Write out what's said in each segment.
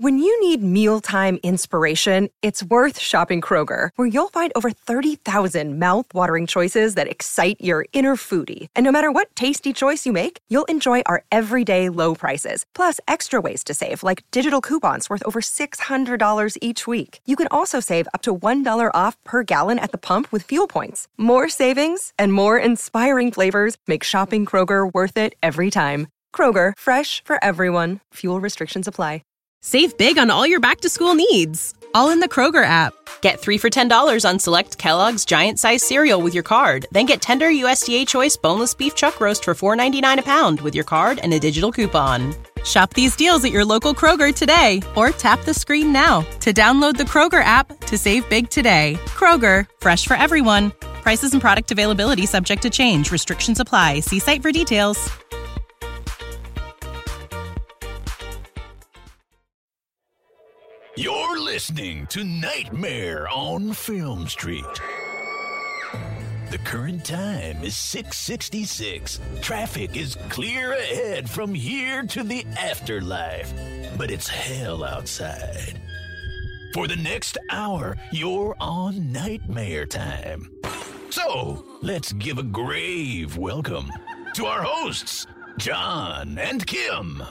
When you need mealtime inspiration, it's worth shopping Kroger, where you'll find over 30,000 mouth-watering choices that excite your inner foodie. And no matter what tasty choice you make, you'll enjoy our everyday low prices, plus extra ways to save, like digital coupons worth over $600 each week. You can also save up to $1 off per gallon at the pump with fuel points. More savings and more inspiring flavors make shopping Kroger worth it every time. Kroger, fresh for everyone. Fuel restrictions apply. Save big on all your back-to-school needs, all in the Kroger app. Get 3 for $10 on select Kellogg's Giant-Size cereal with your card. Then get tender USDA Choice boneless beef chuck roast for $4.99 a pound with your card and a digital coupon. Shop these deals at your local Kroger today, or tap the screen now to download the Kroger app to save big today. Kroger, fresh for everyone. Prices and product availability subject to change. Restrictions apply. See site for details. You're listening to Nightmare on Film Street. The current time is 6:66. Traffic is clear ahead from here to the afterlife, but it's hell outside. For the next hour, you're on Nightmare Time. So, let's give a grave welcome to our hosts, John and Kim.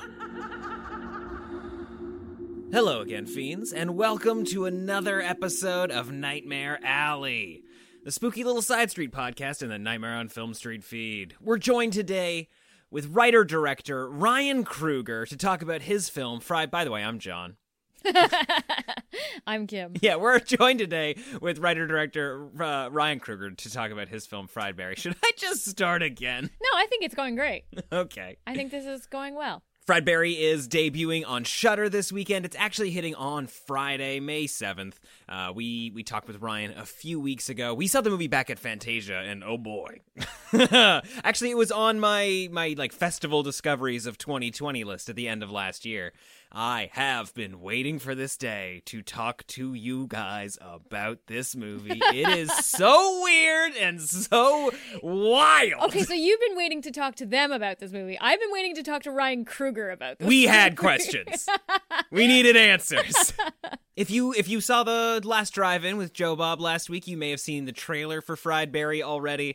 Hello again, fiends, and welcome to another episode of Nightmare Alley, the spooky little side street podcast in the Nightmare on Film Street feed. We're joined today with writer-director Ryan Kruger to talk about his film, By the way, I'm John. I'm Kim. Yeah, we're joined today with writer-director Ryan Kruger to talk about his film, Friedberry. Should I just start again? No, I think it's going great. Okay. I think this is going well. Friedberry is debuting on Shudder this weekend. It's actually hitting on Friday, May 7th. We talked with Ryan a few weeks ago. We saw the movie back at Fantasia, and oh boy. Actually, it was on my festival discoveries of 2020 list at the end of last year. I have been waiting for this day to talk to you guys about this movie. It is so weird and so wild. Okay, so you've been waiting to talk to them about this movie. I've been waiting to talk to Ryan Kruger about this movie. We had questions. We needed answers. If you saw the last drive-in with Joe Bob last week, you may have seen the trailer for Friedberry already.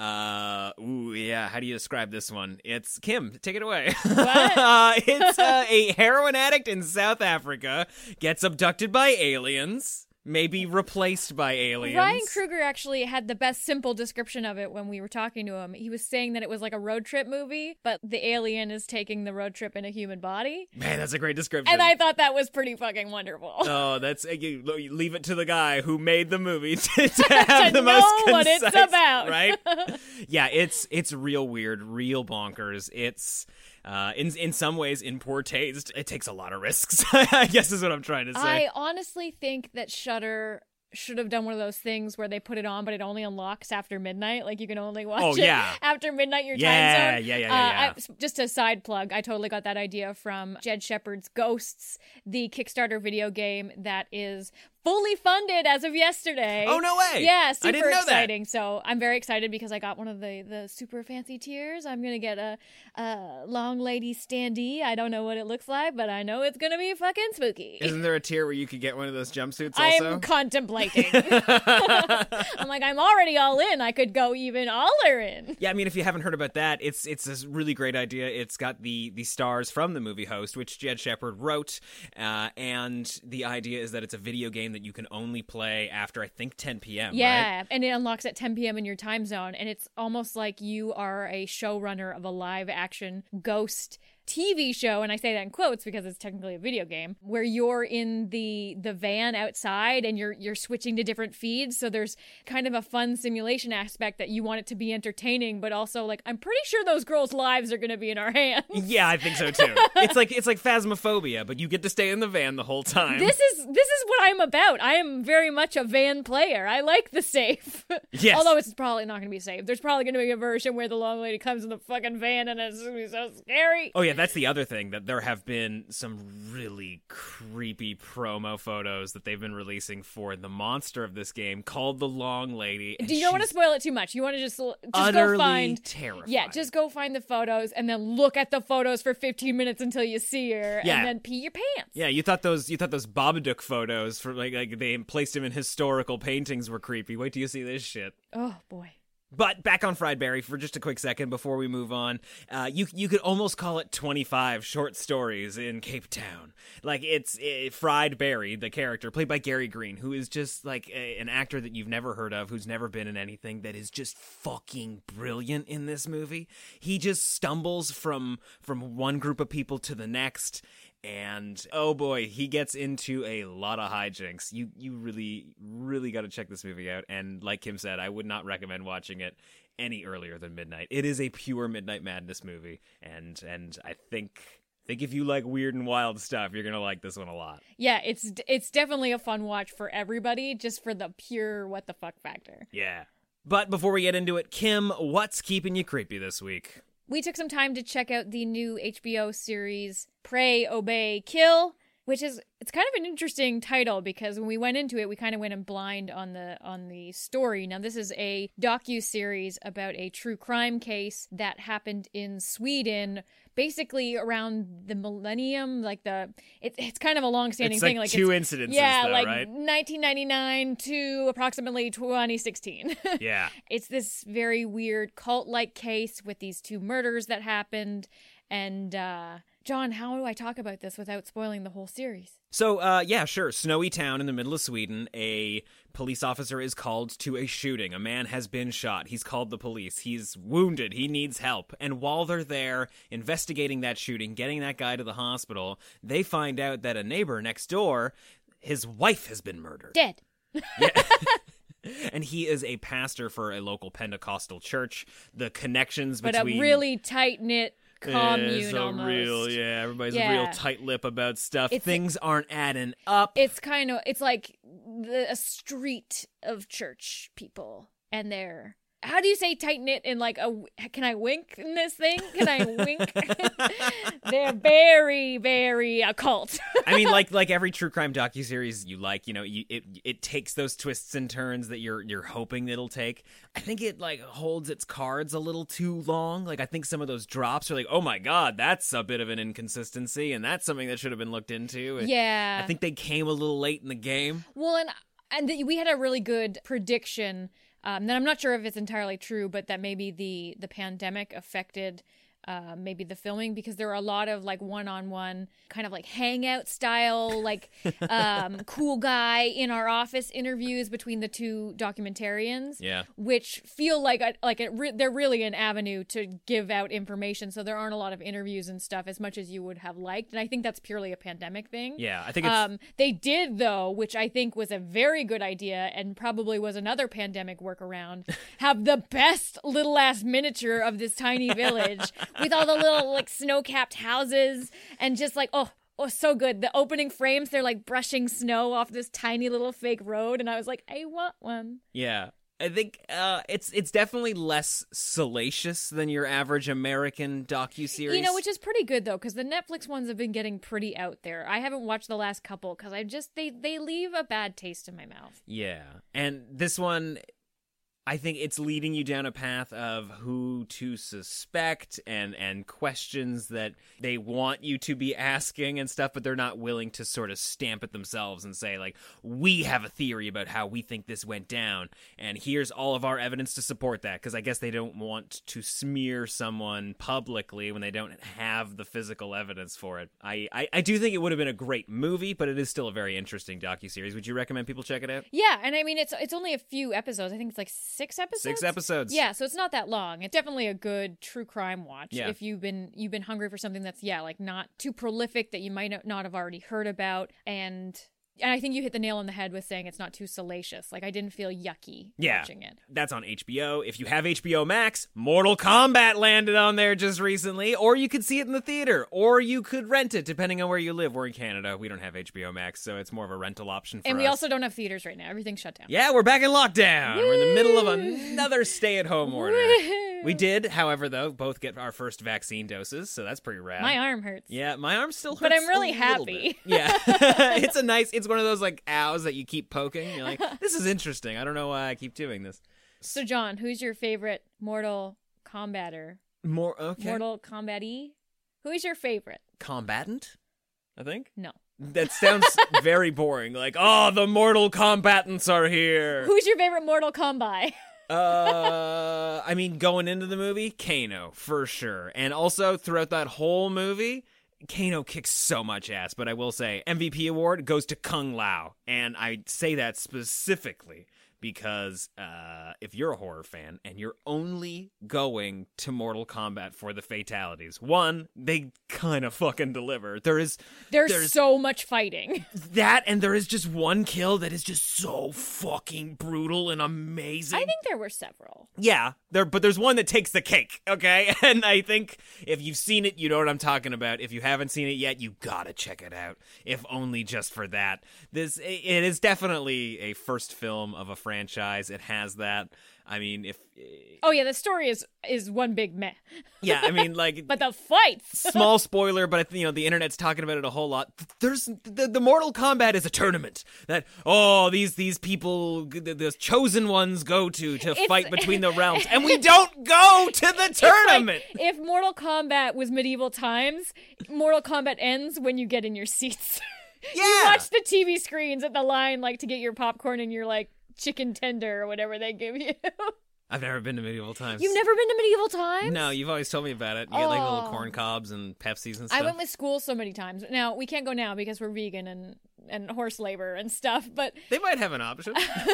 How do you describe this one? It's Kim, take it away. What? It's a heroin addict in South Africa gets abducted by aliens, maybe replaced by aliens. Ryan Kruger actually had the best simple description of it when we were talking to him. He was saying that it was like a road trip movie, but the alien is taking the road trip in a human body. Man, that's a great description. And I thought that was pretty fucking wonderful. Oh, that's you leave it to the guy who made the movie to have the most concise, what it's about, right? Yeah, it's real weird, real bonkers. It's in some ways in poor taste. It takes a lot of risks, I guess is what I'm trying to say. I honestly think that Shudder should have done one of those things where they put it on, but it only unlocks after midnight. Like, you can only watch it after midnight, your time zone. Yeah. Just a side plug, I totally got that idea from Jed Shepard's Ghosts, the Kickstarter video game that is fully funded as of yesterday. Oh, no way. Yeah, super I didn't know exciting. So I'm very excited because I got one of the super fancy tiers. I'm going to get a long lady standee. I don't know what it looks like, but I know it's going to be fucking spooky. Isn't there a tier where you could get one of those jumpsuits also? I'm contemplating. I'm like, I'm already all in. I could go even aller in. Yeah, I mean, if you haven't heard about that, it's a really great idea. It's got the stars from the movie Host, which Jed Shepard wrote, and the idea is that it's a video game that you can only play after, I think, 10 p.m., Yeah, right? and it unlocks at 10 p.m. in your time zone, and it's almost like you are a showrunner of a live-action ghost TV show, and I say that in quotes because it's technically a video game, where you're in the van outside and you're switching to different feeds. So there's kind of a fun simulation aspect that you want it to be entertaining, but also like, I'm pretty sure those girls' lives are going to be in our hands. Yeah, I think so too. It's like Phasmophobia, but you get to stay in the van the whole time. This is what I'm about. I am very much a van player. I like the safe. Yes. Although it's probably not going to be safe. There's probably going to be a version where the long lady comes in the fucking van and it's going to be so scary. Oh yeah, that's the other thing, that there have been some really creepy promo photos that they've been releasing for the monster of this game called the Long Lady. Do you don't want to spoil it too much? You want to just utterly go find terrifying. Yeah, just go find the photos and then look at the photos for 15 minutes until you see her, and then pee your pants. Yeah, you thought those Babadook photos for like they placed him in historical paintings were creepy. Wait till you see this shit. Oh boy. But back on Fried Barry for just a quick second before we move on. You could almost call it 25 short stories in Cape Town. Like, it's Fried Barry, the character, played by Gary Green, who is just like an actor that you've never heard of, who's never been in anything, that is just fucking brilliant in this movie. He just stumbles from one group of people to the next. And oh boy, he gets into a lot of hijinks. You really, really got to check this movie out. And like Kim said, I would not recommend watching it any earlier than midnight. It is a pure Midnight Madness movie, and I think if you like weird and wild stuff, you're gonna like this one a lot. Yeah, it's definitely a fun watch for everybody, just for the pure what the fuck factor. Yeah. But before we get into it, Kim, what's keeping you creepy this week? We took some time to check out the new HBO series Pray, Obey, Kill, which is, it's kind of an interesting title because when we went into it, we kind of went in blind on the story. Now, this is a docu-series about a true crime case that happened in Sweden, basically around the millennium. Like it's kind of a long-standing thing. Like two incidences, yeah, though, like right? 1999 to approximately 2016. Yeah. It's this very weird cult-like case with these two murders that happened. And, John, how do I talk about this without spoiling the whole series? So, yeah, sure. Snowy town in the middle of Sweden. A police officer is called to a shooting. A man has been shot. He's called the police. He's wounded. He needs help. And while they're there investigating that shooting, getting that guy to the hospital, they find out that a neighbor next door, his wife has been murdered. Dead. Yeah. And he is a pastor for a local Pentecostal church. The connections between... But a really tight-knit commune almost. Everybody's real tight-lip about stuff. Things aren't adding up. It's like a street of church people, and they're... How do you say tight-knit in like a... Can I wink in this thing? Can I wink? They're very, very occult. I mean, like every true crime docuseries you like, it takes those twists and turns that you're hoping it'll take. I think it like holds its cards a little too long. Like I think some of those drops are like, oh my god, that's a bit of an inconsistency, and that's something that should have been looked into. Yeah. I think they came a little late in the game. Well, and we had a really good prediction. That I'm not sure if it's entirely true, but that maybe the pandemic affected maybe the filming, because there are a lot of like one-on-one kind of like hangout style, like cool guy in our office interviews between the two documentarians. Yeah. Which feel like they're really an avenue to give out information. So there aren't a lot of interviews and stuff as much as you would have liked. And I think that's purely a pandemic thing. Yeah, I think it's... They did, though, which I think was a very good idea and probably was another pandemic workaround, have the best little ass miniature of this tiny village with all the little like snow-capped houses and just like, oh, so good. The opening frames, they're like brushing snow off this tiny little fake road. And I was like, I want one. Yeah. I think it's definitely less salacious than your average American docuseries. Which is pretty good, though, because the Netflix ones have been getting pretty out there. I haven't watched the last couple because they leave a bad taste in my mouth. Yeah. And this one... I think it's leading you down a path of who to suspect and questions that they want you to be asking and stuff, but they're not willing to sort of stamp it themselves and say, like, we have a theory about how we think this went down, and here's all of our evidence to support that, because I guess they don't want to smear someone publicly when they don't have the physical evidence for it. I do think it would have been a great movie, but it is still a very interesting docuseries. Would you recommend people check it out? Yeah, and I mean, it's only a few episodes. I think it's like 6 episodes? 6 episodes. Yeah, so it's not that long. It's definitely a good true crime watch. Yeah. If you've been hungry for something that's, like not too prolific that you might not have already heard about. And I think you hit the nail on the head with saying it's not too salacious. Like, I didn't feel yucky watching it. That's on HBO. If you have HBO Max, Mortal Kombat landed on there just recently. Or you could see it in the theater. Or you could rent it, depending on where you live. We're in Canada. We don't have HBO Max, so it's more of a rental option for us. And we also don't have theaters right now. Everything's shut down. Yeah, we're back in lockdown. Woo! We're in the middle of another stay-at-home order. Woo! We did, however, though, both get our first vaccine doses, so that's pretty rad. My arm hurts. Yeah, my arm still hurts. But I'm really a little happy. bit. Yeah. It's one of those like ows that you keep poking. You're like, this is interesting. I don't know why I keep doing this. So, John, who's your favorite Mortal Kombatter? Mortal Kombat-y? Who is your favorite? Combatant, I think? No. That sounds very boring. Like, oh, the Mortal Combatants are here. Who's your favorite Mortal Kombat? I mean, going into the movie, Kano, for sure. And also, throughout that whole movie, Kano kicks so much ass. But I will say, MVP award goes to Kung Lao. And I say that specifically because if you're a horror fan and you're only going to Mortal Kombat for the fatalities, one, they kind of fucking deliver. There's so much fighting. That, and there is just one kill that is just so fucking brutal and amazing. I think there were several. Yeah, but there's one that takes the cake, okay? And I think if you've seen it, you know what I'm talking about. If you haven't seen it yet, you gotta check it out, if only just for that. It is definitely a first film of a franchise. It has that. I mean, oh yeah, the story is one big meh. Yeah, I mean, like, but the fights. Small spoiler, but the internet's talking about it a whole lot. There's the Mortal Kombat is a tournament that these people, the chosen ones, go to fight between the realms, and we don't go to the tournament. Like, if Mortal Kombat was medieval times, Mortal Kombat ends when you get in your seats. Yeah, you watch the TV screens at the line, like to get your popcorn and your like chicken tender or whatever they give you. I've never been to medieval times. You've never been to medieval times? No, you've always told me about it. You get like little corn cobs and Pepsis and stuff. I went with school so many times. Now, we can't go now because we're vegan and horse labor and stuff, but... They might have an option.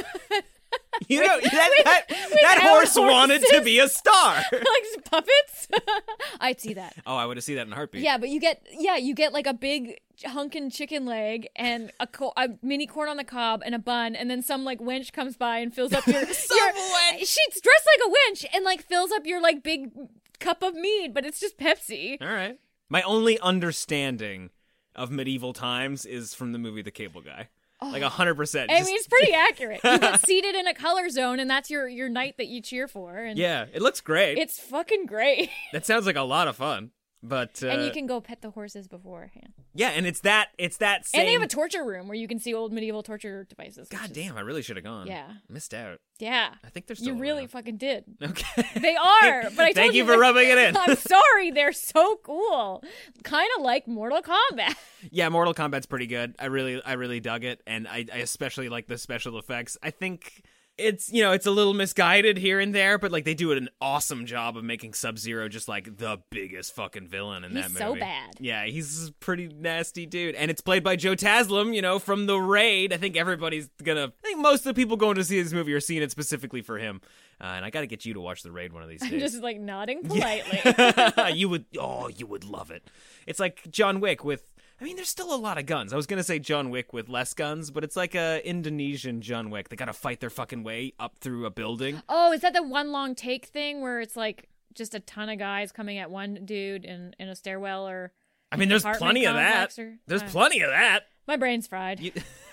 You know, that horse wanted to be a star. Like puppets? I'd see that. Oh, I would have seen that in a heartbeat. Yeah, but you get like a big hunkin' chicken leg and a mini corn on the cob and a bun, and then some like wench comes by and fills up your wench. She's dressed like a wench and like fills up your like big cup of mead, but it's just Pepsi. All right. My only understanding of medieval times is from the movie The Cable Guy. Like 100%. I mean, it's pretty accurate. You get seated in a color zone, and that's your knight that you cheer for. And yeah, it looks great. It's fucking great. That sounds like a lot of fun. But and you can go pet the horses beforehand. Yeah, and it's that same... And they have a torture room where you can see old medieval torture devices. God damn, I really should have gone. Yeah. Missed out. Yeah. I think they're still You really around. fucking did. Okay. They are, but I told Thank you for rubbing it in. I'm sorry, they're so cool. Kind of like Mortal Kombat. Yeah, Mortal Kombat's pretty good. I really dug it, and I especially like the special effects. I think it's a little misguided here and there, but like they do an awesome job of making Sub-Zero just like the biggest fucking villain in that movie. He's so bad. Yeah, he's a pretty nasty dude, and it's played by Joe Taslim, from The Raid. I think most of the people going to see this movie are seeing it specifically for him. And I got to get you to watch The Raid one of these days. I'm just like nodding politely. Yeah. you would love it. It's like John Wick with. I mean, there's still a lot of guns. I was going to say John Wick with less guns, but it's like a Indonesian John Wick. They got to fight their fucking way up through a building. Oh, is that the one long take thing where it's like just a ton of guys coming at one dude in a stairwell or... I mean, there's plenty of that. There's plenty of that. My brain's fried.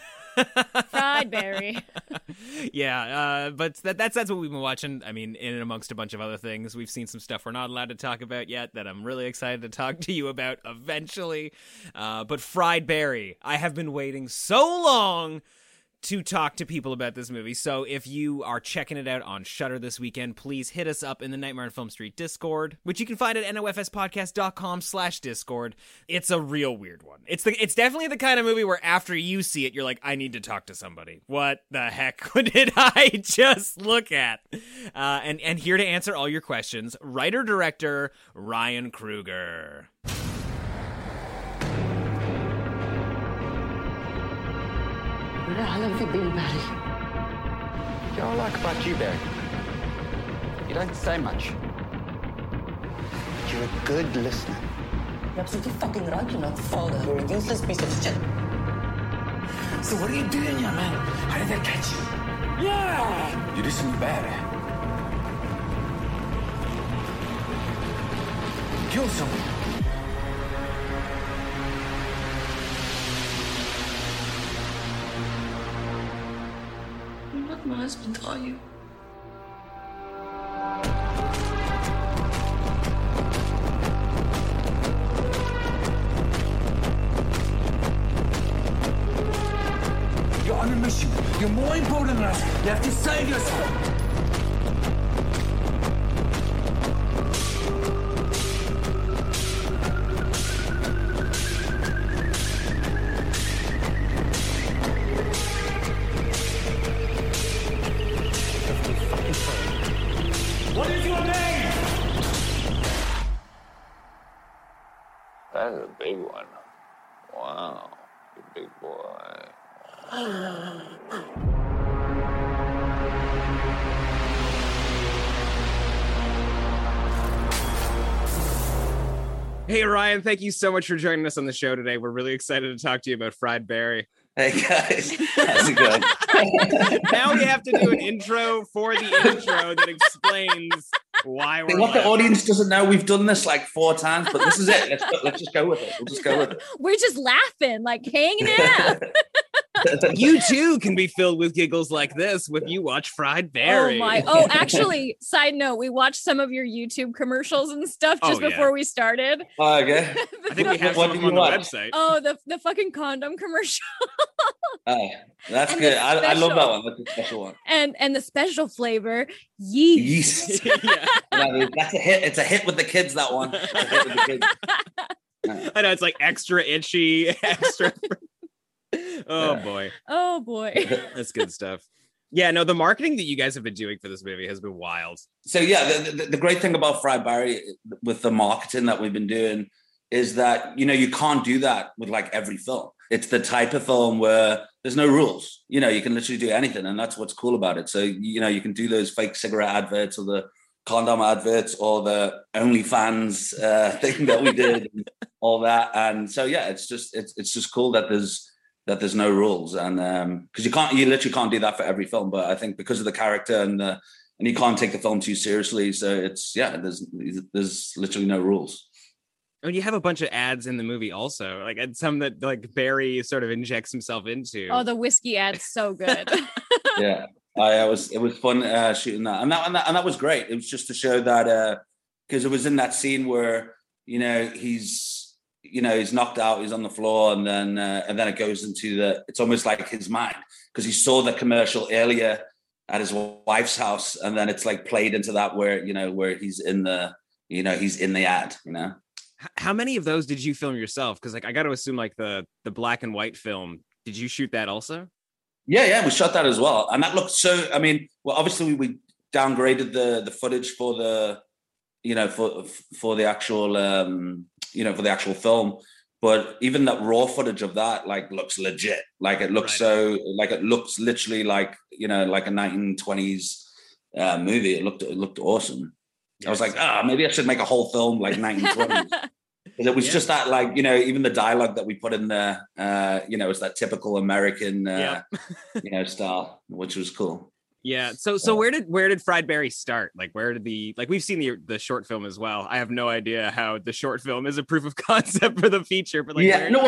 Fried berry. Yeah, but that's what we've been watching. I mean, in and amongst a bunch of other things, we've seen some stuff we're not allowed to talk about yet that I'm really excited to talk to you about eventually. But Fried Berry, I have been waiting so long to talk to people about this movie. So if you are checking it out on Shudder this weekend, please hit us up in the Nightmare on Film Street Discord, which you can find at nofspodcast.com/Discord. It's a real weird one. It's definitely the kind of movie where after you see it, you're like, I need to talk to somebody. What the heck did I just look at? And here to answer all your questions, writer-director Ryan Kruger. Where the hell have you been, Barry? You know what I like about you, Barry? You don't say much. But you're a good listener. You're absolutely fucking right. You're not the father. You're a useless piece of shit. So what are you doing here, man? How did they catch you? Yeah! You did something bad. You killed someone. You're not my husband, are you? a mission. You're more important than us. You have to save yourself. What is your name? That's a big one. Wow, you big boy. Hey, Ryan, thank you so much for joining us on the show today. We're really excited to talk to you about Fried Barry. Hey guys, how's it going? Now we have to do an intro for the intro that explains why we're What the audience doesn't know, we've done this like 4 times, but this is it. Let's just go with it. We'll just go with it. We're just laughing, like hanging out. You too can be filled with giggles like this when you watch Fried Barry. Oh, actually, side note, we watched some of your YouTube commercials and stuff just before we started. Oh, okay. I think we have some of them on the website. Oh, the fucking condom commercial. Oh, that's And good. the I love special. that one. That's a special one. And the special flavor, yeast. Yeah, that's a hit. It's a hit with the kids, that one. It's a hit with the kids. I know, it's like extra itchy, extra. Oh boy. Oh boy. That's good stuff. Yeah, no, the marketing that you guys have been doing for this movie has been wild. So yeah, the great thing about Fried Barry with the marketing that we've been doing is that, you know, you can't do that with like every film. It's the type of film where there's no rules. You know, you can literally do anything, and that's what's cool about it. So, you know, you can do those fake cigarette adverts or the condom adverts or the OnlyFans thing that we did, and all that. And so yeah, it's just cool that there's no rules, and because you literally can't do that for every film. But I think because of the character and you can't take the film too seriously, so there's literally no rules. And you have a bunch of ads in the movie also, like, and some that like Barry sort of injects himself into. Oh, the whiskey ad's so good. Yeah, it was fun shooting that, and that was great. It was just to show that because it was in that scene where, you know, he's knocked out, he's on the floor, and then it goes into it's almost like his mind, because he saw the commercial earlier at his wife's house, and then it's like played into that where he's in the ad, you know. How many of those did you film yourself? Because like I got to assume like the black and white film, did you shoot that also? Yeah, we shot that as well, and that looked so. I mean, well, obviously we downgraded the footage for the, you know, for the actual for the actual film, but even that raw footage of that like looks legit. Like it looks it looks literally like, you know, like a 1920s movie. It looked awesome. I was like, maybe I should make a whole film like 1920s. It was just that, like, you know, even the dialogue that we put in there, you know, it's that typical American, you know, style, which was cool. Yeah. So where did Fried Barry start? Like, where did we've seen the short film as well. I have no idea how the short film is a proof of concept for the feature, but like,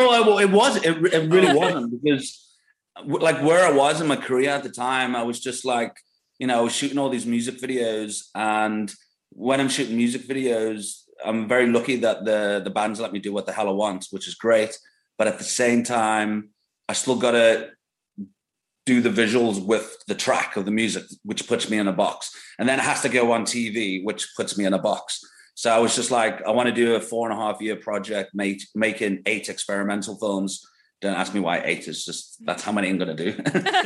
it really wasn't, because like where I was in my career at the time, I was just like, you know, I was shooting all these music videos, and when I'm shooting music videos, I'm very lucky that the bands let me do what the hell I want, which is great. But at the same time, I still got to do the visuals with the track of the music, which puts me in a box. And then it has to go on TV, which puts me in a box. So I was just like, I want to do a 4.5-year project, making 8 experimental films. Don't ask me why 8 is just, that's how many I'm going to do.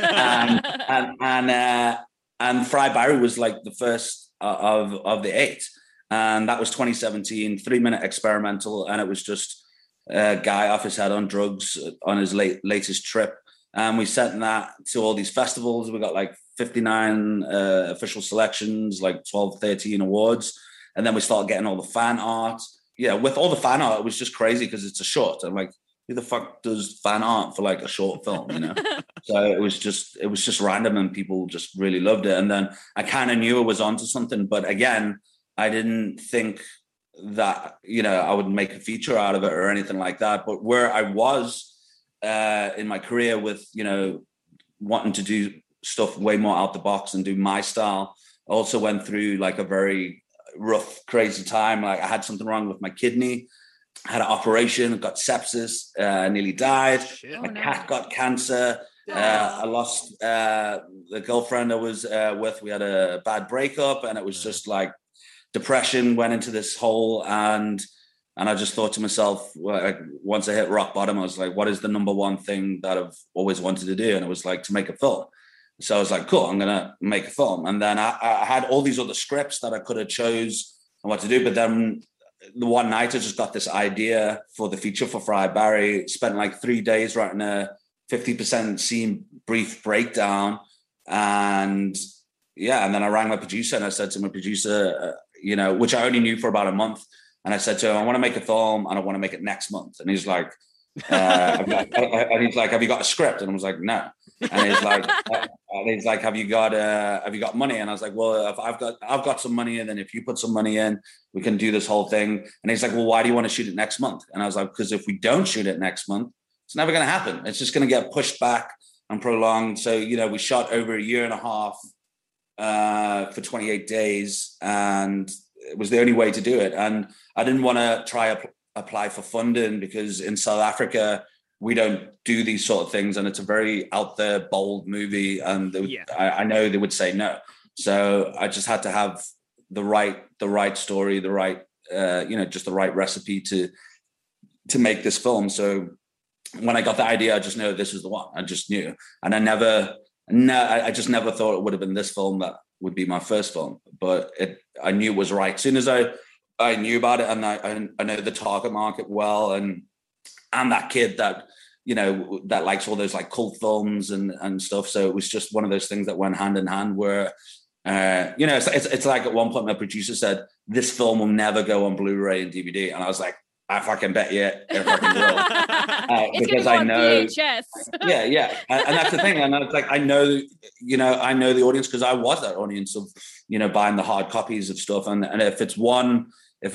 and Fried Barry was like the first of the 8, and that was 2017, 3-minute experimental, and it was just a guy off his head on drugs on his latest trip, and we sent that to all these festivals. We got like 59 official selections, like 12-13 awards, and then we started getting all the fan art. Yeah, with all the fan art, it was just crazy because it's a short. I'm like, who the fuck does fan art for like a short film, you know? So it was just random, and people just really loved it. And then I kind of knew I was onto something, but again, I didn't think that, you know, I would make a feature out of it or anything like that. But where I was in my career with, you know, wanting to do stuff way more out the box and do my style, I also went through like a very rough, crazy time. Like I had something wrong with my kidney. I had an operation, got sepsis, nearly died. My cat got cancer. I lost the girlfriend I was with. We had a bad breakup, and it was just like depression went into this hole. And I just thought to myself, once I hit rock bottom, I was like, what is the number one thing that I've always wanted to do? And it was like to make a film. So I was like, cool, I'm going to make a film. And then I had all these other scripts that I could have chose and what to do. But then the one night I just got this idea for the feature for Fried Barry, spent like 3 days writing a 50% scene brief breakdown. And then I rang my producer and I said to my producer, which I only knew for about a month. And I said to him, I want to make a film and I want to make it next month. And he's like, have you got a script? And I was like, no. And he's like, have you got money? And I was like, well, if I've got some money, and then if you put some money in, we can do this whole thing. And he's like, well, why do you want to shoot it next month? And I was like, because if we don't shoot it next month, it's never going to happen. It's just going to get pushed back and prolonged. So, we shot over a year and a half for 28 days, and it was the only way to do it. And I didn't want to apply for funding because in South Africa, we don't do these sort of things. And it's a very out there, bold movie. And I know they would say no. So I just had to have the right story, the right, just the right recipe to make this film. So when I got the idea, I just knew this was the one. I just knew. And I just never thought it would have been this film that would be my first film. But I knew it was right. As soon as I knew about it, and I know the target market well, and that kid that that likes all those like cult films and stuff. So it was just one of those things that went hand in hand. Where it's like at one point my producer said, "This film will never go on Blu-ray and DVD," and I was like, "I fucking bet you it fucking will," because I know. VHS. Yeah, and that's the thing. And I was like, I know the audience because I was that audience of buying the hard copies of stuff, and if it's one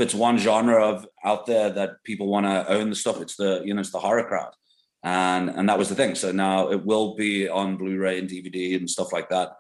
genre out there that people want to own the stuff, it's the horror crowd. And that was the thing. So now it will be on Blu-ray and DVD and stuff like that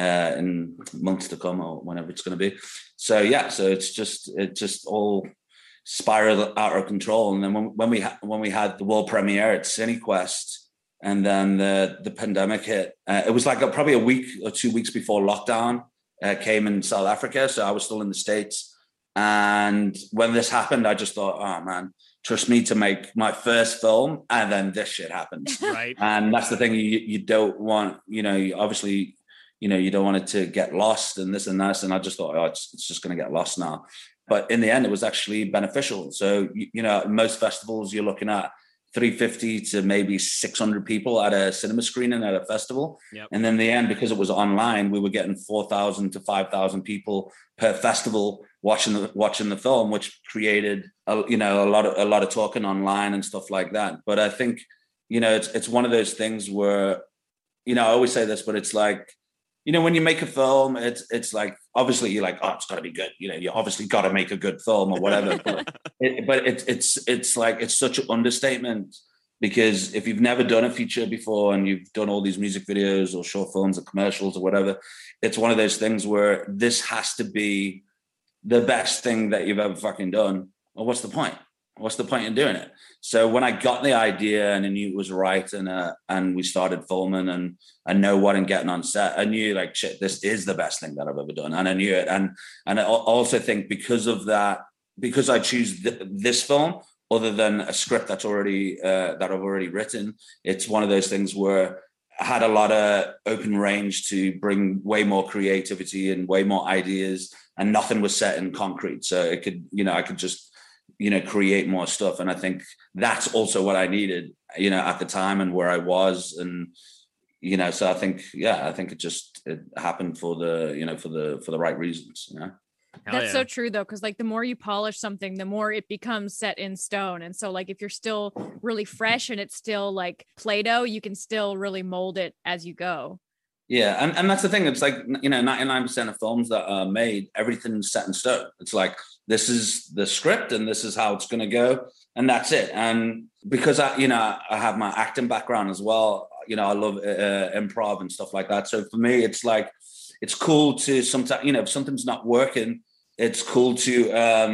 in months to come or whenever it's going to be. So so it just all spiraled out of control. And then when we had the world premiere at CineQuest, and then the pandemic hit, it was like probably a week or 2 weeks before lockdown came in South Africa. So I was still in the States. And when this happened, I just thought, oh man, trust me to make my first film, and then this shit happens. Right. And that's the thing you don't want, obviously, you don't want it to get lost and this and that. And I just thought, it's just going to get lost now. But in the end, it was actually beneficial. So, most festivals you're looking at 350 to maybe 600 people at a cinema screening at a festival. Yep. And in the end, because it was online, we were getting 4,000 to 5,000 people per festival watching the film, which created a lot of talking online and stuff like that. But I think, it's one of those things where, I always say this, but it's like, when you make a film, it's like, obviously you're like, oh, it's got to be good. You obviously got to make a good film or whatever. but it's like, it's such an understatement, because if you've never done a feature before and you've done all these music videos or short films or commercials or whatever, it's one of those things where this has to be the best thing that you've ever fucking done. Well, what's the point? What's the point in doing it? So when I got the idea and I knew it was right, and we started filming, and I know what I'm getting on set, I knew like, shit, this is the best thing that I've ever done. And I knew it. And I also think because of that, because I choose this film other than a script that's already that I've already written, it's one of those things where I had a lot of open range to bring way more creativity and way more ideas, and nothing was set in concrete. So it could, I could just, create more stuff. And I think that's also what I needed, at the time and where I was. And, so I think it happened for the right reasons, That's so true though, because like the more you polish something, the more it becomes set in stone. And so like if you're still really fresh and it's still like Play-Doh, you can still really mold it as you go. Yeah, and that's the thing. It's like, 99% of films that are made, everything's set in stone. It's like, this is the script and this is how it's going to go, and that's it. And because I have my acting background as well, I love improv and stuff like that. So for me, it's like, it's cool to sometimes, if something's not working, it's cool to,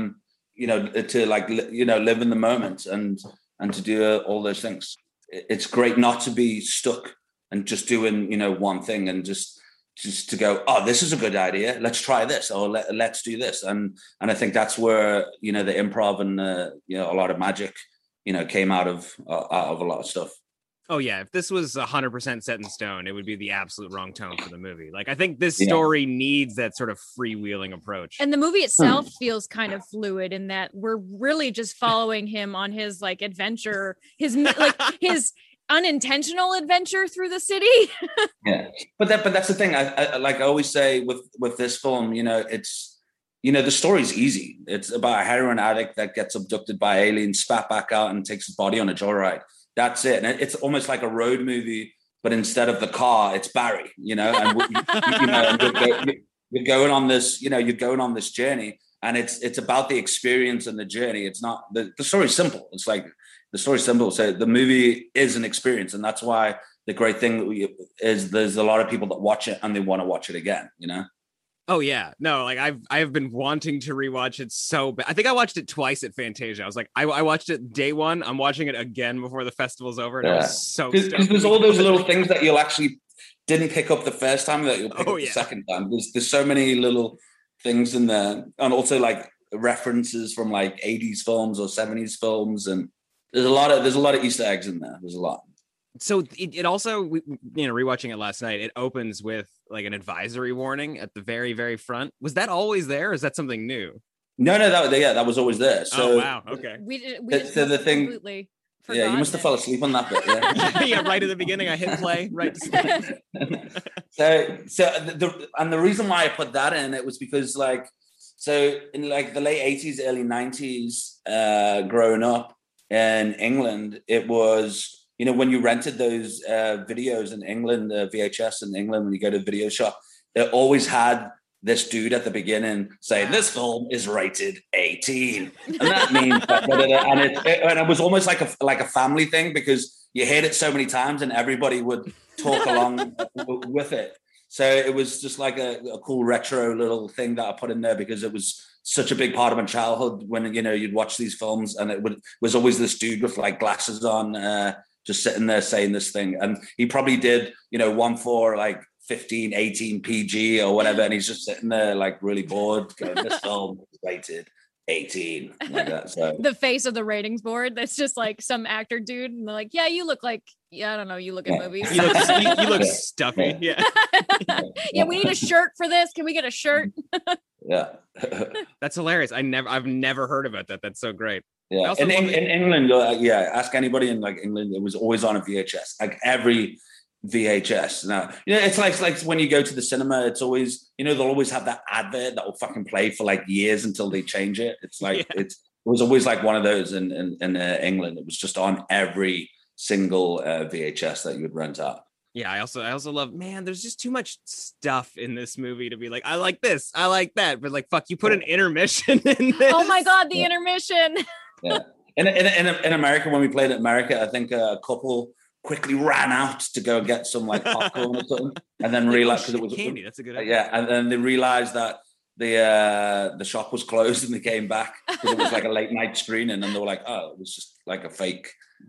live in the moment and to do all those things. It's great not to be stuck and just doing, one thing and just to go, oh, this is a good idea. Let's try this, or let's do this. And I think that's where, the improv and, a lot of magic, came out of a lot of stuff. Oh yeah, if this was 100% set in stone, it would be the absolute wrong tone for the movie. Like, I think this story needs that sort of freewheeling approach. And the movie itself feels kind of fluid in that we're really just following him on his like adventure, his unintentional adventure through the city. Yeah, but that's the thing. I like I always say with this film, it's the story's easy. It's about a heroin addict that gets abducted by aliens, spat back out, and takes his body on a joyride. That's it. And it's almost like a road movie, but instead of the car, it's Barry, and you're going on this, you're going on this journey, and it's about the experience and the journey. It's not, the story's simple. It's like, the story's simple. So the movie is an experience. And that's why the great thing is there's a lot of people that watch it and they want to watch it again, Oh yeah, no, like I've been wanting to rewatch it so bad. I think I watched it twice at Fantasia. I was like, I watched it day one. I'm watching it again before the festival's over. And I was so because there's all those little things that you'll actually didn't pick up the first time that you'll pick up the second time. There's so many little things in there, and also like references from like 80s films or 70s films, and there's a lot of Easter eggs in there. There's a lot. So it also, rewatching it last night, it opens with like an advisory warning at the very, very front. Was that always there? Or is that something new? No, that was always there. So, oh, wow. Okay. We so the thing, completely you must have fell asleep on that bit. Yeah, yeah, right at the beginning, I hit play, right to sleep. The reason why I put that in, it was because in like the late 80s, early 90s, growing up in England, it was, when you rented those videos in England, VHS in England, when you go to a video shop, they always had this dude at the beginning saying, this film is rated 18. And that means, and it was almost like a family thing, because you heard it so many times and everybody would talk along with it. So it was just like a cool retro little thing that I put in there, because it was such a big part of my childhood when, you'd watch these films, and it was always this dude with like glasses on, just sitting there saying this thing. And he probably did, one for like 15, 18 PG or whatever. And he's just sitting there like really bored going, this film is rated 18. Like that. So the face of the ratings board, that's just like some actor dude. And they're like, yeah, you look like, I don't know, you look at movies. You look stuffy. Yeah. Yeah, we need a shirt for this. Can we get a shirt? Yeah. That's hilarious. I've never heard about that. That's so great. Yeah, in England, ask anybody in like England, it was always on a VHS, like every VHS. Now, it's like when you go to the cinema, it's always, they'll always have that advert that will fucking play for like years until they change it. It's like, it was always like one of those in England. It was just on every single VHS that you would rent out. Yeah, I also love, man, there's just too much stuff in this movie to be like, I like this, I like that. But like, fuck, you put an intermission in this. Oh my God, the intermission. Yeah. In America, when we played in America, I think a couple quickly ran out to go get some like popcorn or something, and then realized, because it was candy. That's a good idea. Yeah, and then they realized that the shop was closed, and they came back because it was like a late night screening, and they were like, oh, it was just like a fake,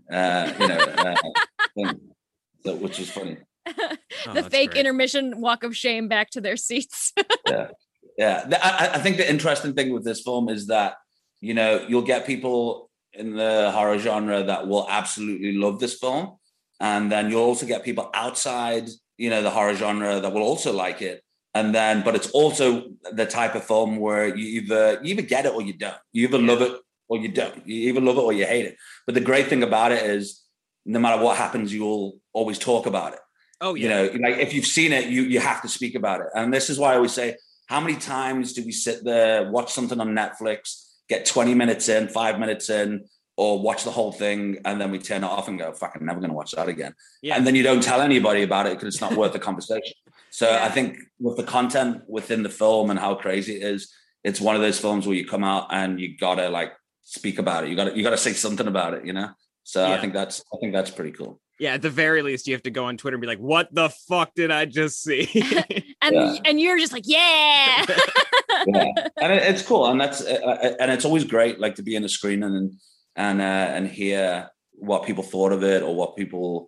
thing. So, which was funny. The fake intermission walk of shame back to their seats. I think the interesting thing with this film is that, you'll get people in the horror genre that will absolutely love this film. And then you'll also get people outside, the horror genre that will also like it. And then, but it's also the type of film where you either get it or you don't. You either love it or you don't. You either love it or you hate it. But the great thing about it is, no matter what happens, you'll always talk about it. Oh, yeah. Like if you've seen it, you have to speak about it. And this is why I always say, how many times do we sit there, watch something on Netflix, get 20 minutes in, 5 minutes in, or watch the whole thing, and then we turn it off and go, fuck, I'm never going to watch that again. Yeah. And then you don't tell anybody about it because it's not worth the conversation. So I think with the content within the film and how crazy it is, it's one of those films where you come out and you gotta like speak about it. You gotta say something about it, So I think that's pretty cool. Yeah, at the very least, you have to go on Twitter and be like, what the fuck did I just see? and you're just like, yeah. Yeah. And it's cool. And that's and it's always great, like, to be in a screening and hear what people thought of it, or what people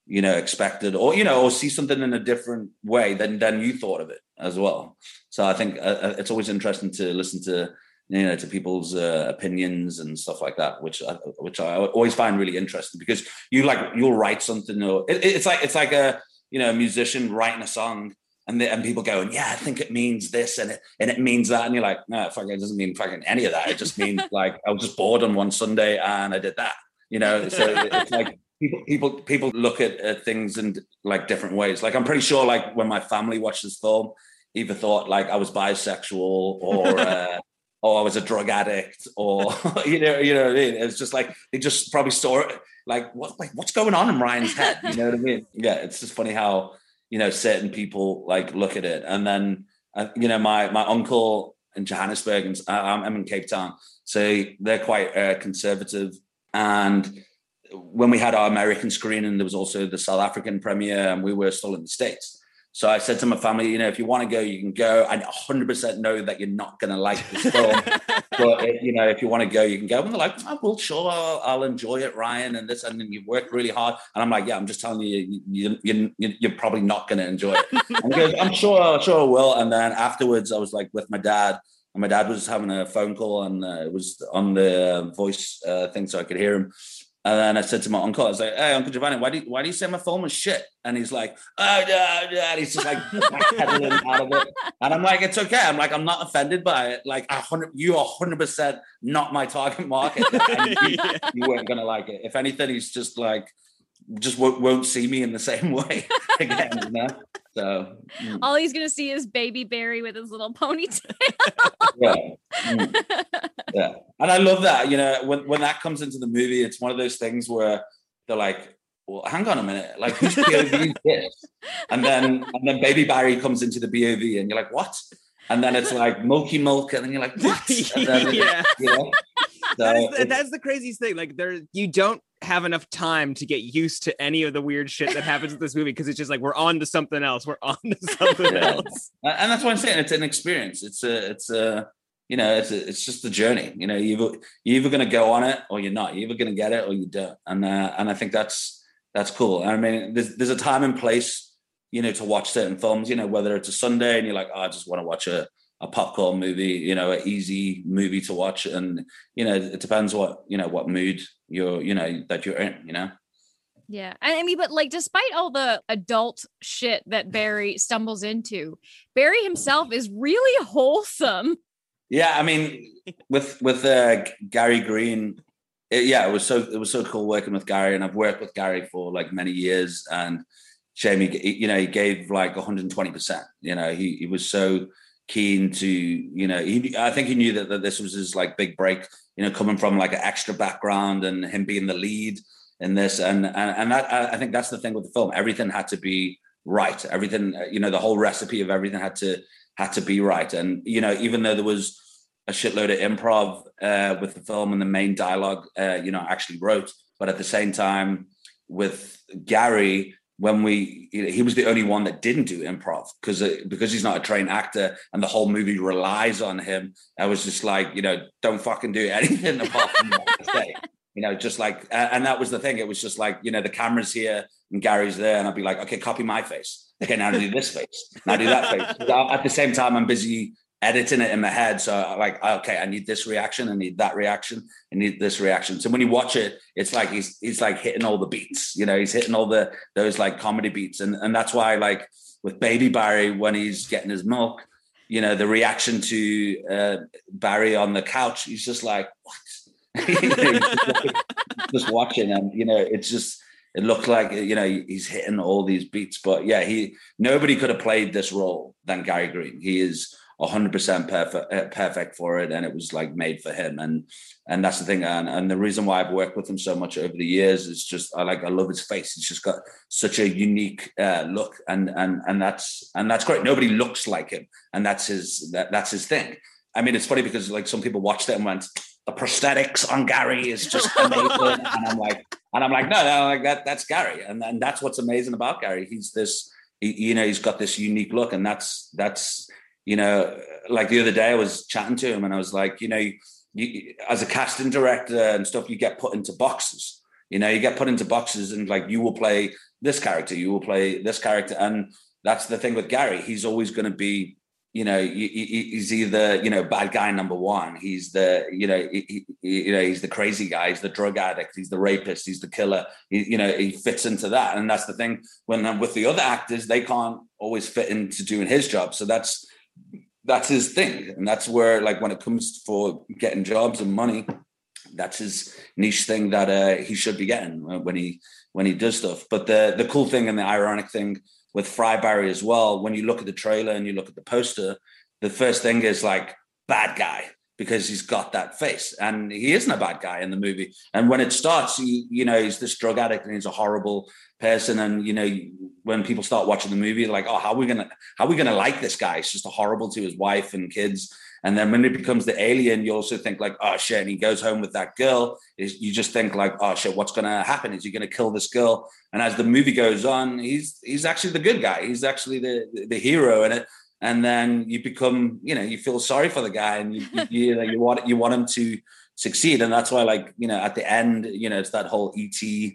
expected, or see something in a different way than you thought of it as well. So I think it's always interesting to listen to, to people's opinions and stuff like that, which I always find really interesting, because you'll write something, or it's like a musician writing a song, and people going, yeah, I think it means this and it means that, and you're like, no, fuck, it doesn't mean fucking any of that. It just means like I was just bored on one Sunday and I did that, So it's like people look at things in like different ways. Like I'm pretty sure, like when my family watched this film, either thought like I was bisexual or or I was a drug addict, or you know what I mean? It's just like they just probably saw it like, what's going on in Ryan's head? You know what I mean? Yeah, it's just funny how certain people like look at it. And then my uncle in Johannesburg, and I'm in Cape Town, so they're quite conservative. And when we had our American screening, there was also the South African premiere, and we were still in the States. So I said to my family, if you want to go, you can go. I 100% know that you're not going to like this film, but if you want to go, you can go. And they're like, oh, well, sure, I'll enjoy it, Ryan, and this, and then you worked really hard. And I'm like, yeah, I'm just telling you're probably not going to enjoy it. And he goes, I'm sure I will. And then afterwards, I was like with my dad, and my dad was having a phone call, and it was on the voice thing, so I could hear him. And then I said to my uncle, I was like, hey, Uncle Giovanni, why do you say my film was shit? And he's like, oh, no. And he's just like pedaling out of it. And I'm like, it's okay. I'm like, I'm not offended by it. Like, you are 100% not my target market. And you weren't going to like it. If anything, he's just like, won't see me in the same way again, So all he's gonna see is Baby Barry with his little ponytail. Yeah, and I love that. When that comes into the movie, it's one of those things where they're like, well, hang on a minute, like whose POV is this? And then Baby Barry comes into the POV, and you're like, what? And then it's like Milky Milk, and then you're like, what? And then, So that's the craziest thing. Like you don't have enough time to get used to any of the weird shit that happens in this movie, because it's just like we're on to something else. We're on to something else. And that's what I'm saying. It's an experience. It's just the journey. You're either going to go on it or you're not. You're either going to get it or you don't. And I think that's cool. I mean, there's a time and place, to watch certain films. Whether it's a Sunday and you're like, oh, I just want to watch a popcorn movie, an easy movie to watch. And, it depends what mood that you're in, Yeah. I mean, but like, despite all the adult shit that Barry stumbles into, Barry himself is really wholesome. Yeah. I mean, with Gary Green, it was so cool working with Gary, and I've worked with Gary for like many years, and Jamie, he gave like 120%, he was so keen to, I think he knew that this was his like big break, coming from like an extra background and him being the lead in this. And that, I think that's the thing with the film. Everything had to be right. Everything, the whole recipe of everything had to be right. And, even though there was a shitload of improv with the film, and the main dialogue, I actually wrote, but at the same time with Gary, when he was the only one that didn't do improv, because he's not a trained actor, and the whole movie relies on him. I was just like, don't fucking do anything apart from what I say. Just like, and that was the thing. It was just like, the camera's here and Gary's there, and I'd be like, okay, copy my face. Okay, now do this face. Now do that face. At the same time, I'm busy editing it in my head. So I'm like, okay, I need this reaction. I need that reaction. I need this reaction. So when you watch it, it's like, he's like hitting all the beats, he's hitting all those like comedy beats. And that's why, like with Baby Barry, when he's getting his milk, the reaction to Barry on the couch, he's just like, what? just watching, and it looked like he's hitting all these beats. But yeah, nobody could have played this role than Gary Green. He is 100% perfect for it, and it was like made for him. And that's the thing. And the reason why I've worked with him so much over the years is just I love his face. He's just got such a unique look, and that's great. Nobody looks like him, and that's his thing. I mean, it's funny because like some people watched it and went, the prosthetics on Gary is just amazing. and I'm like, no, like that's Gary. And that's what's amazing about Gary. He's this, he's got this unique look. And that's, like the other day I was chatting to him and I was like, you, as a casting director and stuff, you get put into boxes, you get put into boxes, and like you will play this character, you will play this character. And that's the thing with Gary. He's always going to be, he's either, bad guy number one. He's the, he's the crazy guy. He's the drug addict. He's the rapist. He's the killer. He fits into that. And that's the thing when I'm with the other actors, they can't always fit into doing his job. So that's his thing. And that's where, like, when it comes for getting jobs and money, that's his niche thing that he should be getting when he does stuff. But the cool thing and the ironic thing with Fry Barry as well, when you look at the trailer and you look at the poster, the first thing is like bad guy, because he's got that face, and he isn't a bad guy in the movie. And when it starts, he's this drug addict and he's a horrible person. And when people start watching the movie, like, oh, how are we gonna like this guy? He's just horrible to his wife and kids. And then when it becomes the alien, you also think like, oh shit, and he goes home with that girl. You just think like, oh shit, what's going to happen? Is he going to kill this girl? And as the movie goes on, he's actually the good guy. He's actually the hero in it. And then you become, you feel sorry for the guy, and you want him to succeed. And that's why, like, at the end, it's that whole E.T.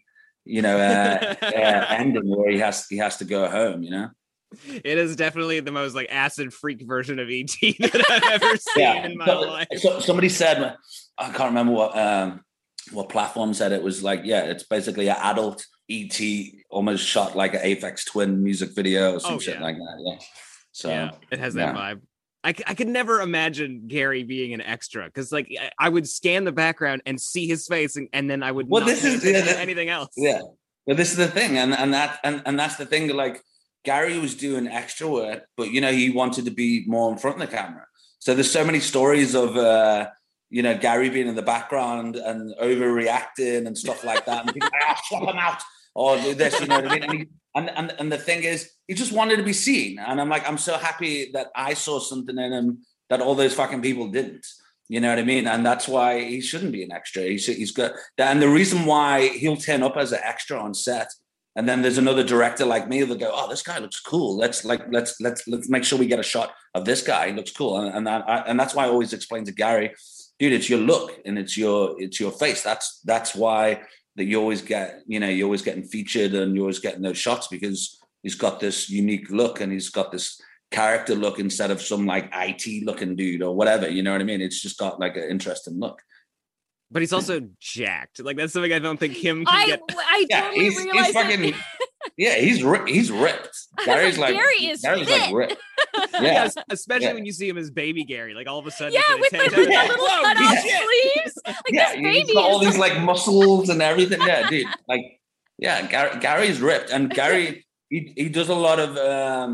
ending where he has to go home. It is definitely the most like acid freak version of E.T. that I've ever seen in my life. So somebody said, I can't remember what platform said it, was like, yeah, it's basically an adult E.T. almost shot like an Aphex Twin music video or some shit like that. Yeah. So yeah, it has that vibe. I could never imagine Gary being an extra, because like I would scan the background and see his face, and then I would not anything else. Yeah, but this is the thing, and that's the thing. Like, Gary was doing extra work, but he wanted to be more in front of the camera. So there's so many stories of Gary being in the background and overreacting and stuff like that, and people like, oh, swap him out or do this, you know what I mean? And the thing is, he just wanted to be seen, and I'm like, I'm so happy that I saw something in him that all those fucking people didn't. You know what I mean? And that's why he shouldn't be an extra. He's got, and the reason why he'll turn up as an extra on set. And then there's another director like me that go, oh, this guy looks cool. Let's make sure we get a shot of this guy. He looks cool. And that's why I always explain to Gary, dude, it's your look and it's your face. That's why that you always get, you're always getting featured and you're always getting those shots, because he's got this unique look and he's got this character look instead of some like IT looking dude or whatever. You know what I mean? It's just got like an interesting look. But he's also jacked. Like, that's something I don't think Kim can get. I totally realize he's fucking, yeah, he's ripped. Gary's like, Gary's like ripped. Yeah, especially when you see him as baby Gary. Like, all of a sudden, with the little cut off sleeves. Like, this baby he's got all these like muscles and everything. Yeah, dude. Like, yeah, Gary's ripped, and Gary he does a lot of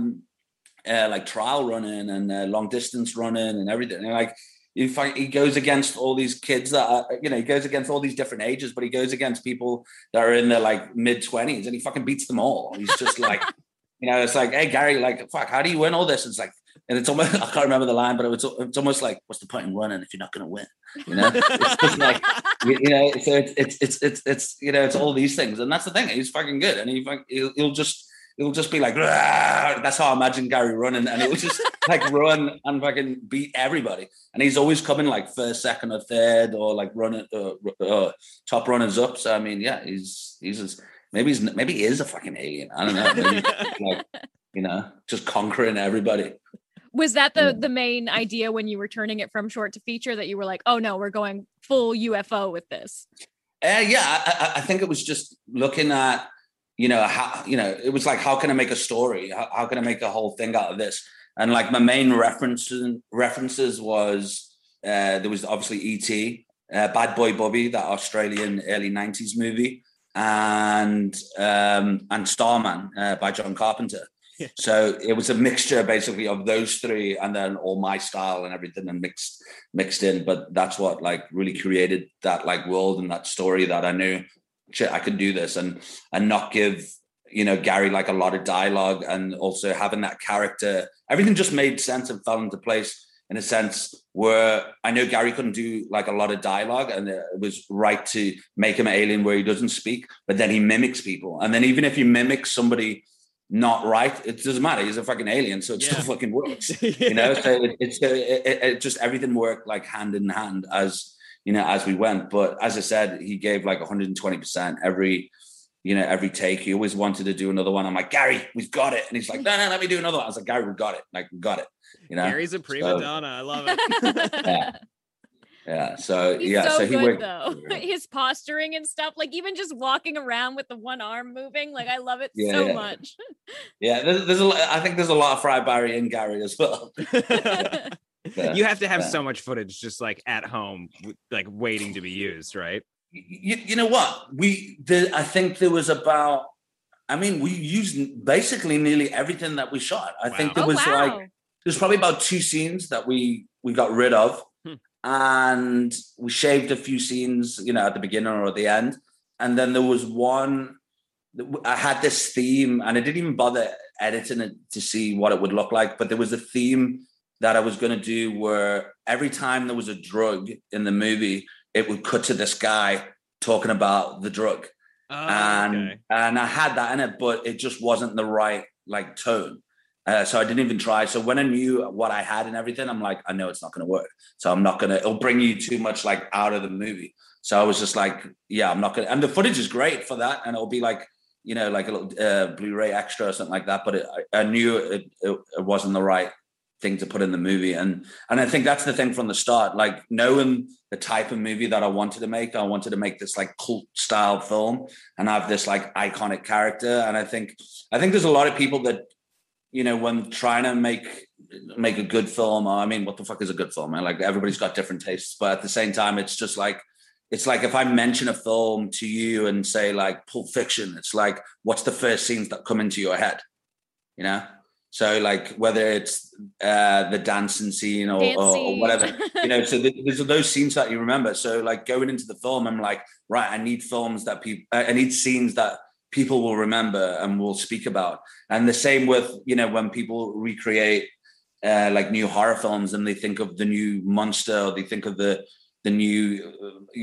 like trial running and long distance running and everything. And like, he goes against all these kids that are, he goes against all these different ages, but he goes against people that are in their like mid-20s, and he fucking beats them all. He's just like, it's like, hey, Gary, like, fuck, how do you win all this? It's like, and it's almost, I can't remember the line, but it's almost like, what's the point in running if you're not going to win? It's just like, so it's all these things. And that's the thing. He's fucking good. And he'll just be like, Rah! That's how I imagine Gary running, and he'll just like run and fucking beat everybody. And he's always coming like first, second, or third, or like running top runners up. So I mean, yeah, he's maybe he is a fucking alien. I don't know. Maybe, like, just conquering everybody. Was that the main idea when you were turning it from short to feature, that you were like, oh no, we're going full UFO with this? Yeah, I think it was just looking at, how, it was like, how can I make a story? How can I make a whole thing out of this? And like my main references was, there was obviously E.T., Bad Boy Bobby, that Australian early 90s movie, and Starman by John Carpenter. Yeah. So it was a mixture basically of those three, and then all my style and everything, and mixed in. But that's what like really created that like world and that story, that I knew, shit, I could do this and not give, Gary like a lot of dialogue, and also having that character, everything just made sense and fell into place in a sense where I know Gary couldn't do like a lot of dialogue, and it was right to make him an alien where he doesn't speak, but then he mimics people. And then even if you mimic somebody not right, it doesn't matter. He's a fucking alien, so it still fucking works. So it just, everything worked like hand in hand as we went. But as I said, he gave like 120% every take. He always wanted to do another one. I'm like, Gary, we've got it. And he's like, no, let me do another one. I was like, Gary, we got it. Like, we got it. Gary's a prima donna. I love it. Yeah. So He's yeah. so he good, worked though. His posturing and stuff, like even just walking around with the one arm moving, like I love it so much. Yeah. I think there's a lot of Fried Barry in Gary as well. You have to have so much footage just like at home, like waiting to be used, right? You know what? I think there was we used basically nearly everything that we shot. I think there was there's probably about 2 scenes that we got rid of. And we shaved a few scenes, at the beginning or at the end. And then there was one, I had this theme, and I didn't even bother editing it to see what it would look like. But there was a theme that I was going to do where every time there was a drug in the movie, it would cut to this guy talking about the drug. And I had that in it, but it just wasn't the right tone. So I didn't even try. So when I knew what I had and everything, I'm like, I know it's not going to work. So I'm not going to, it'll bring you too much out of the movie. So I was just like, yeah, I'm not going to, and the footage is great for that. And it'll be like a little Blu-ray extra or something like that. But I knew it wasn't the right thing to put in the movie. And I think that's the thing from the start, knowing the type of movie that I wanted to make this cult style film and have this iconic character. And I think there's a lot of people that, when trying to make a good film, what the fuck is a good film? Everybody's got different tastes, but at the same time, it's just it's like if I mention a film to you and say Pulp Fiction, it's what's the first scenes that come into your head? So whether it's the dancing scene or whatever, so there's those scenes that you remember. So going into the film, I'm like, right, I need films that I need scenes that people will remember and will speak about. And the same with, when people recreate new horror films and they think of the new monster, or they think of the new,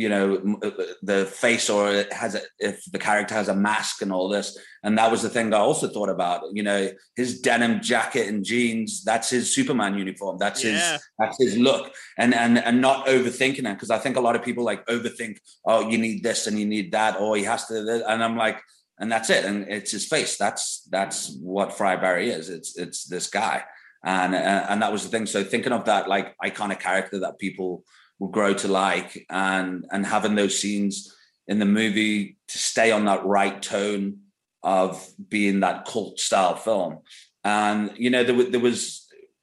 the face, or if the character has a mask and all this. And that was the thing I also thought about, his denim jacket and jeans, that's his Superman uniform. That's his look, and not overthinking it. Cause I think a lot of people overthink, oh, you need this and you need that, or he has to, and I'm like, and that's it. And it's his face. That's what Fried Barry is. It's this guy. And that was the thing. So thinking of that iconic character that people will grow to like, and having those scenes in the movie to stay on that right tone of being that cult style film. And, there was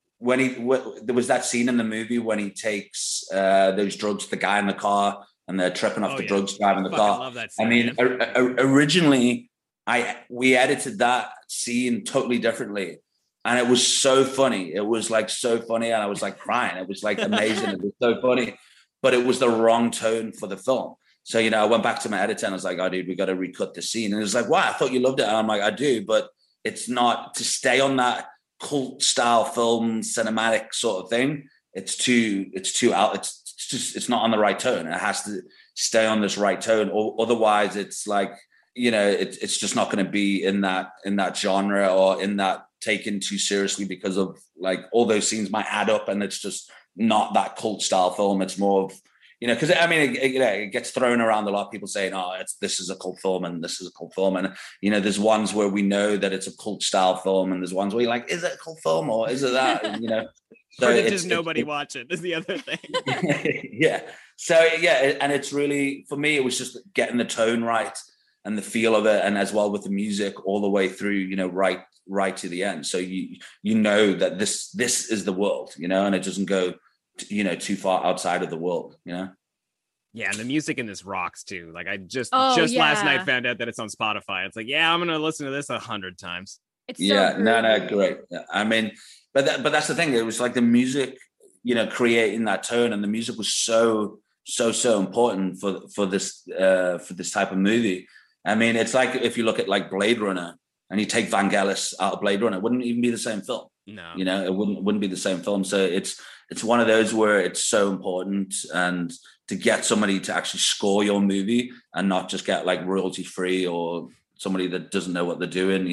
that scene in the movie when he takes those drugs to the guy in the car, and they're tripping off the drugs driving the car. Love that scene, originally we edited that scene totally differently, and it was so funny. It was so funny, and I was crying. It was amazing. It was so funny, but it was the wrong tone for the film. So I went back to my editor and I was like, "Oh, dude, we got to recut the scene." And it was like, "Wow, I thought you loved it." And I'm like, "I do, but it's not to stay on that cult style film cinematic sort of thing. It's too out. It's not on the right tone. It has to stay on this right tone, or otherwise it's it's just not going to be in that genre, or in that taken too seriously, because of all those scenes might add up, and it's just not that cult style film. It's more of, because it gets thrown around a lot. People saying, "Oh, this is a cult film and this is a cult film," and there's ones where we know that it's a cult style film, and there's ones where you're like, "Is it a cult film or is it that?" So or does nobody watch it is the other thing. Yeah. So yeah, and it's really, for me, it was just getting the tone right and the feel of it, and as well with the music all the way through, right to the end. So you that this is the world, and it doesn't go, too far outside of the world, Yeah, and the music in this rocks too. I just last night found out that it's on Spotify. It's I'm gonna listen to this 100 times. It's so no, great. Yeah. But that's the thing. It was the music, creating that tone, and the music was so important for this type of movie. It's if you look at Blade Runner and you take Vangelis out of Blade Runner, it wouldn't even be the same film. No, it wouldn't be the same film. So it's one of those where it's so important, and to get somebody to actually score your movie and not just get royalty free, or somebody that doesn't know what they're doing.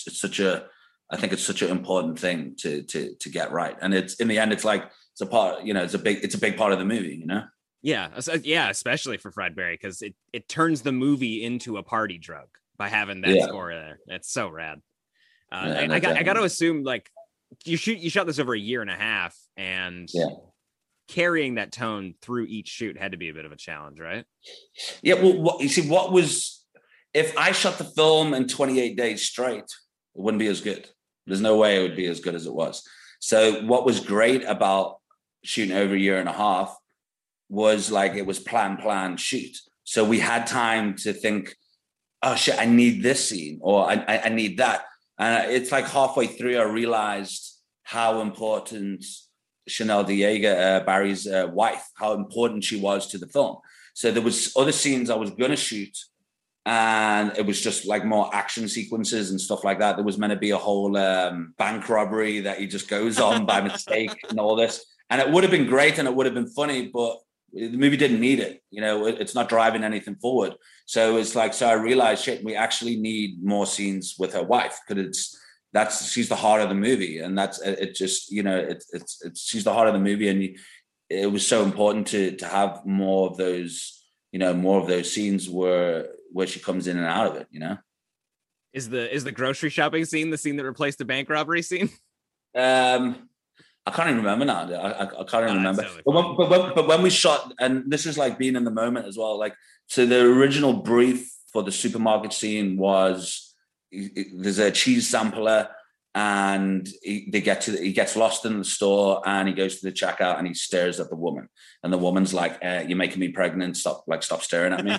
I think it's such an important thing to get right. And it's, in the end, it's a part, it's a big part of the movie, Yeah, especially for Fried Barry, because it turns the movie into a party drug by having that score there. It's so rad. I got to assume, like, you shot this over a year and a half, and carrying that tone through each shoot had to be a bit of a challenge, right? Yeah. Well, if I shot the film in 28 days straight, it wouldn't be as good. There's no way it would be as good as it was. So what was great about shooting over a year and a half was like, it was plan, shoot. So we had time to think, oh shit, I need this scene, or I need that. And it's like halfway through, I realized how important Chanel Diega, Barry's wife, how important she was to the film. So there was other scenes I was going to shoot, and it was just like more action sequences and stuff like that. There was meant to be a whole bank robbery that he just goes on by mistake and all this. And it would have been great and it would have been funny, but the movie didn't need it. You know, it's not driving anything forward. So it's like, so I realized, shit, we actually need more scenes with her wife, because she's the heart of the movie. And she's the heart of the movie. And it was so important to have more of those scenes where she comes in and out of it, you know? Is the grocery shopping scene the scene that replaced the bank robbery scene? I can't even remember now. I can't even remember. But when we shot, and this is like being in the moment as well, like, so the original brief for the supermarket scene was, there's a cheese sampler, and he gets lost in the store, and he goes to the checkout and he stares at the woman, and the woman's like, you're making me pregnant, stop staring at me.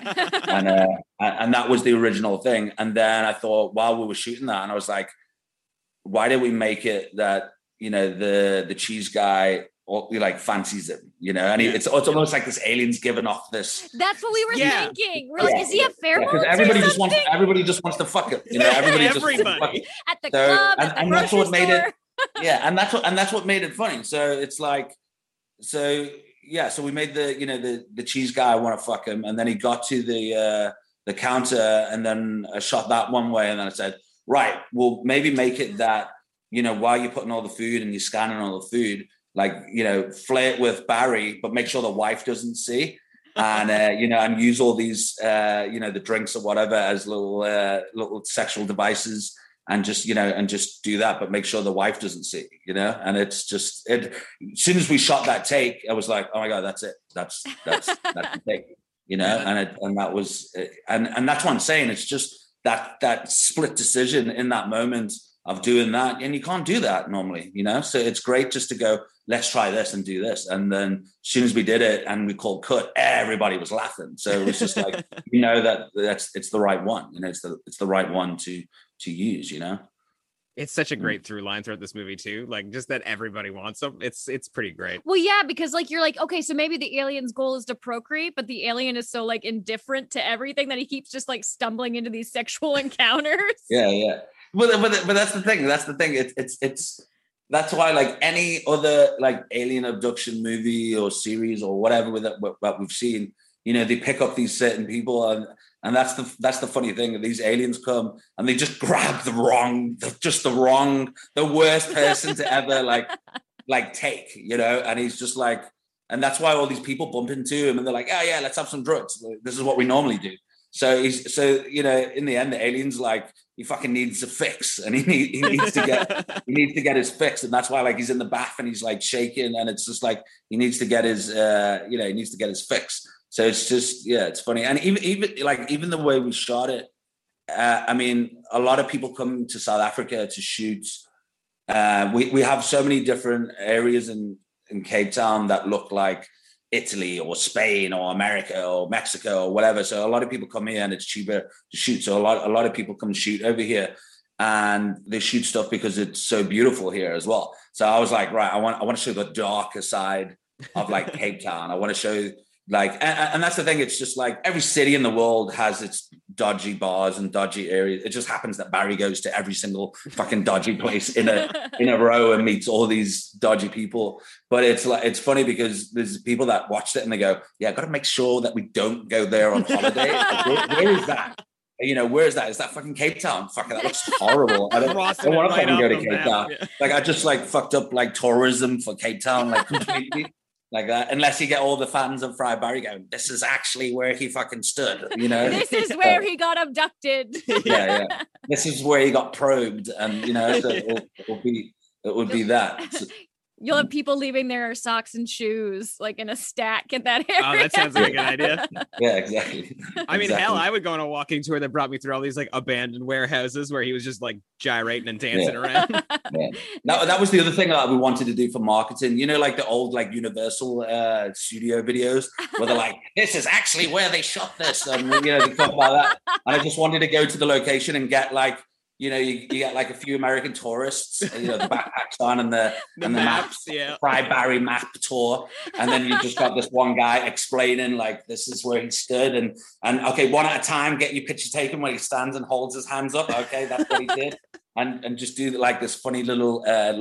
and that was the original thing. And then I thought, while we were shooting that, and I was like, why did we make it that, you know, the cheese guy, or like, fancies him, you know, and it's almost like this alien's giving off this. That's what we were thinking. We're like, is he a pheromone? Because everybody just wants to fuck him, you know. Everybody just wants to fuck him. At the club, at the and that's what made it. Yeah, and that's what made it funny. So it's like, so we made the cheese guy want to fuck him, and then he got to the counter, and then I shot that one way, and then I said, right, well, maybe make it that, you know, while you're putting all the food and you're scanning all the food, like, you know, flirt with Barry, but make sure the wife doesn't see, and you know, and use all these you know, the drinks or whatever as little sexual devices, and just, you know, and just do that, but make sure the wife doesn't see, you know. And it's just, as soon as we shot that take, I was like, oh my god, that's it, that's the take, you know. And that was, and that's what I'm saying. It's just that split decision in that moment of doing that, and you can't do that normally, you know. So it's great just to go, let's try this and do this. And then as soon as we did it and we called cut, everybody was laughing. So it was just like, you know, it's the right one, you know, it's the right one to use, you know. It's such a great through line throughout this movie too, like, just that everybody wants them. It's pretty great. Well, yeah, because like, you're like, okay, so maybe the alien's goal is to procreate, but the alien is so like indifferent to everything that he keeps just like stumbling into these sexual encounters. Yeah. But that's the thing. It's that's why, like, any other like alien abduction movie or series or whatever what we've seen, you know, they pick up these certain people, and that's the funny thing. These aliens come and they just grab the worst person to ever like take, you know. And he's just like, and that's why all these people bump into him and they're like, oh yeah, let's have some drugs. This is what we normally do. So you know, in the end, the alien's like, he fucking needs a fix, and he needs to get his fix, and that's why, like, he's in the bath and he's like shaking, and it's just like he needs to get his he needs to get his fix. So it's just, yeah, it's funny. And even the way we shot it, I mean, a lot of people come to South Africa to shoot. We have so many different areas in Cape Town that look like Italy or Spain or America or Mexico or whatever. So a lot of people come here and it's cheaper to shoot. So a lot of people come shoot over here, and they shoot stuff because it's so beautiful here as well. So I was like, right, I want to show the darker side of like Cape Town. I want to show like, and that's the thing. It's just like every city in the world has its dodgy bars and dodgy areas. It just happens that Barry goes to every single fucking dodgy place in a row and meets all these dodgy people. But it's funny because there's people that watched it and they go, yeah, I've got to make sure that we don't go there on holiday. Like, where is that? You know, where is that? Is that fucking Cape Town? Fuck, that looks horrible. I don't want to fucking go to Cape Town. Yeah. Like, I just like fucked up like tourism for Cape Town, like completely. like that, unless you get all the fans of Fried Barry going, this is actually where he fucking stood, you know. This is where he got abducted. Yeah. This is where he got probed, and you know, so it would be that. So, You'll have people leaving their socks and shoes like in a stack in that area. Oh, that sounds like a good idea. Yeah, exactly. I mean, Exactly. hell, I would go on a walking tour that brought me through all these like abandoned warehouses where he was just like gyrating and dancing around. Yeah. No, that was the other thing that we wanted to do for marketing. You know, like the old like Universal studio videos where they're like, this is actually where they shot this. And, you know, they talk about that. And I just wanted to go to the location and get like, you know, you get like a few American tourists, you know, the backpacks on and the maps, Fried Barry map tour. And then you just got this one guy explaining like, this is where he stood. And okay, one at a time, get your picture taken where he stands and holds his hands up. Okay, that's what he did. And just do like this funny little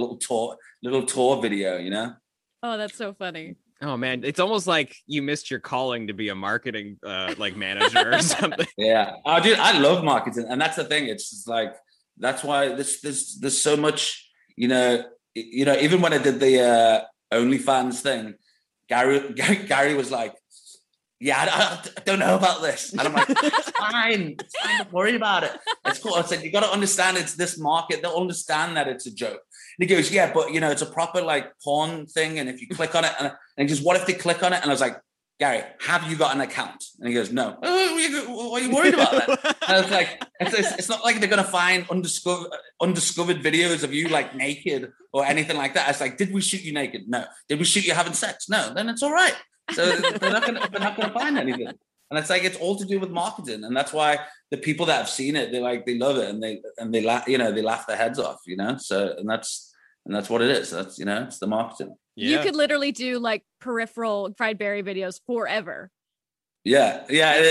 tour video, you know? Oh, that's so funny. Oh man, it's almost like you missed your calling to be a marketing like manager or something. Yeah, dude, I love marketing, and that's the thing. It's just like that's why there's so much, you know. Even when I did the OnlyFans thing, Gary was like, "Yeah, I don't know about this," and I'm like, "It's fine, don't worry about it. It's cool." I said, "You got to understand, it's this market. They'll understand that it's a joke." And he goes, "Yeah, but you know, it's a proper like porn thing, and if you click on it, and he goes, what if they click on it?" And I was like, "Gary, have you got an account?" And he goes, "No." "Oh, what are you worried about that?" And I was like, it's not like they're gonna find undiscovered videos of you like naked or anything like that. I was like, "Did we shoot you naked? No. Did we shoot you having sex? No. Then it's all right." So they're not gonna find anything. And it's like, it's all to do with marketing, and that's why the people that have seen it, they love it, and they laugh, you know, they laugh their heads off, you know. So and that's what it is. That's, you know, it's the marketing. Yeah. You could literally do like peripheral Fried Barry videos forever. Yeah.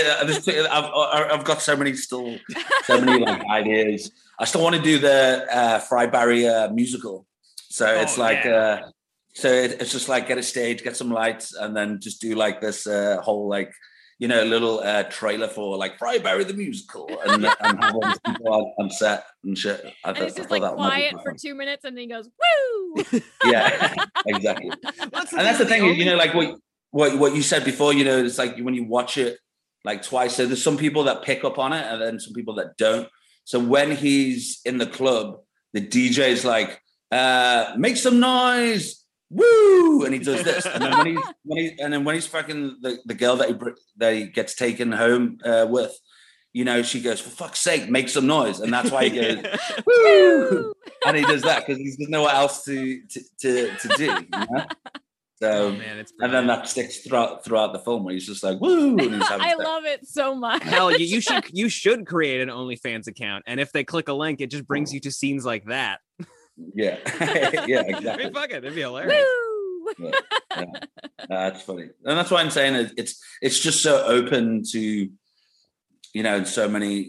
I've got so many like ideas. I still want to do the Fried Barry musical. So it's like. So it's just like get a stage, get some lights, and then just do like this whole like, you know, little trailer for like Fried Barry the musical, and have all these people on set and shit. And it's just like quiet for 2 minutes, and then he goes, "Woo!" Yeah, exactly. And that's the thing, you know, like what you said before. You know, it's like when you watch it like twice. So there's some people that pick up on it, and then some people that don't. So when he's in the club, the DJ is like, "Make some noise." Woo! And he does this, and then when he's fucking the girl that he gets taken home with, you know, she goes, "For fuck's sake, make some noise," and that's why he goes, "Woo!" And he does that because he doesn't know what else to do. You know? So, man, and then that sticks throughout the film where he's just like, "Woo!" And he's I love it so much. Hell, you should create an OnlyFans account, and if they click a link, it just brings you to scenes like that. Yeah, yeah, exactly. I mean, fuck it, it'd be hilarious. Yeah. That's funny, and that's why I'm saying it's just so open to, you know, so many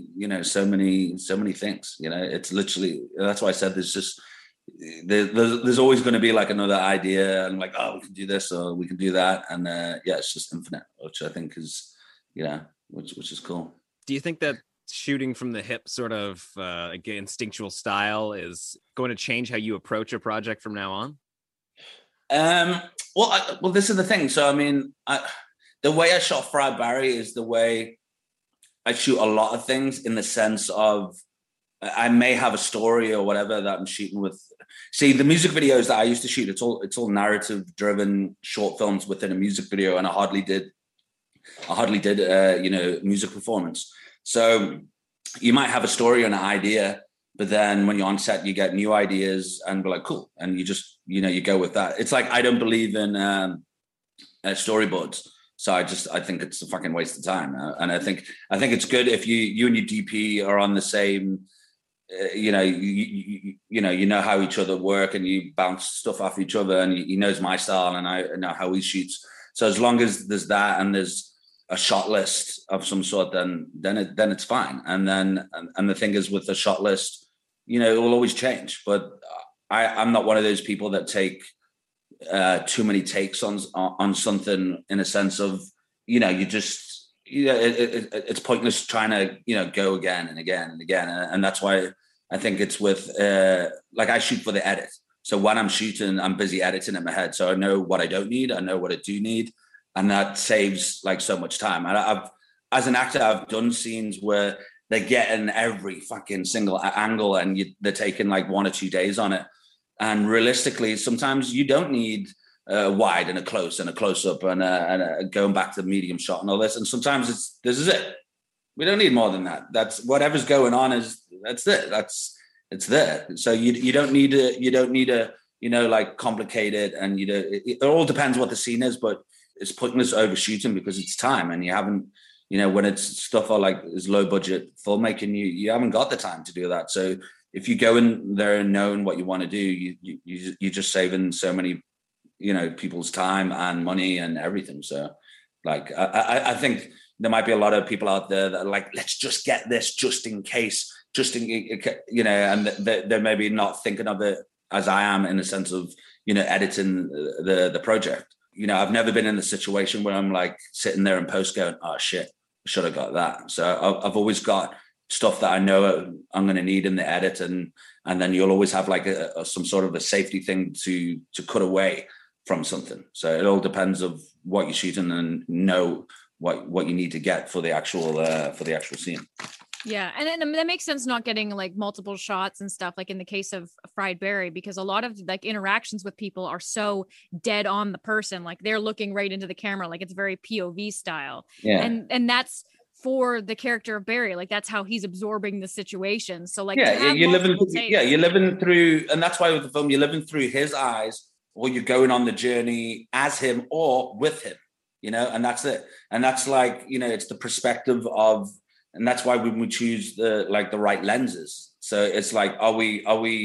things. You know, it's literally, that's why I said there's always going to be like another idea, and like, oh, we can do this or we can do that, and it's just infinite, which I think is, you know, which is cool. Do you think that shooting from the hip sort of instinctual style is going to change how you approach a project from now on? Well, this is the thing. So, I mean, the way I shot Fried Barry is the way I shoot a lot of things, in the sense of I may have a story or whatever that I'm shooting with. See, the music videos that I used to shoot, it's all narrative driven short films within a music video, and I hardly did you know, music performance. So you might have a story or an idea, but then when you're on set, you get new ideas and be like, cool. And you just, you know, you go with that. It's like, I don't believe in storyboards. So I think it's a fucking waste of time. And I think it's good if you and your DP are on the same, you know how each other work, and you bounce stuff off each other, and he knows my style and I know how he shoots. So as long as there's that, and there's a shot list of some sort, then it's fine. And the thing is, with the shot list, you know, it will always change. But I'm not one of those people that take too many takes on something, in a sense of, you know, it's pointless trying to, you know, go again and again and again. And that's why I think it's with like, I shoot for the edit. So when I'm shooting, I'm busy editing in my head. So I know what I don't need. I know what I do need. And that saves like so much time. And as an actor, I've done scenes where they're getting every fucking single angle and they're taking like 1 or 2 days on it. And realistically, sometimes you don't need a wide and a close and a close up and going back to the medium shot and all this. And sometimes this is it. We don't need more than that. That's whatever's going on that's it. It's there. So you don't need a like complicated, and it all depends what the scene is, but it's pointless overshooting because it's time, and you haven't, when it's stuff like is low budget filmmaking, you haven't got the time to do that. So if you go in there and knowing what you want to do, you're just saving so many, people's time and money and everything. So like, I think there might be a lot of people out there that are like, let's just get this just in case, and they're maybe not thinking of it as I am in the sense of, editing the project. I've never been in the situation where I'm like sitting there in post going, oh shit, I should have got that. So I've always got stuff that I know I'm going to need in the edit. And then you'll always have like some sort of a safety thing to cut away from something. So it all depends of what you're shooting and know what you need to get for the actual scene. Yeah, and that makes sense not getting like multiple shots and stuff like in the case of Fried Barry, because a lot of like interactions with people are so dead on the person, like they're looking right into the camera, like it's very POV style. Yeah. And that's for the character of Barry, like that's how he's absorbing the situation. So like you're living through, and that's why with the film you're living through his eyes, or you're going on the journey as him or with him, and that's it. And that's like, it's the perspective of. And that's why when we choose the right lenses. So it's like, are we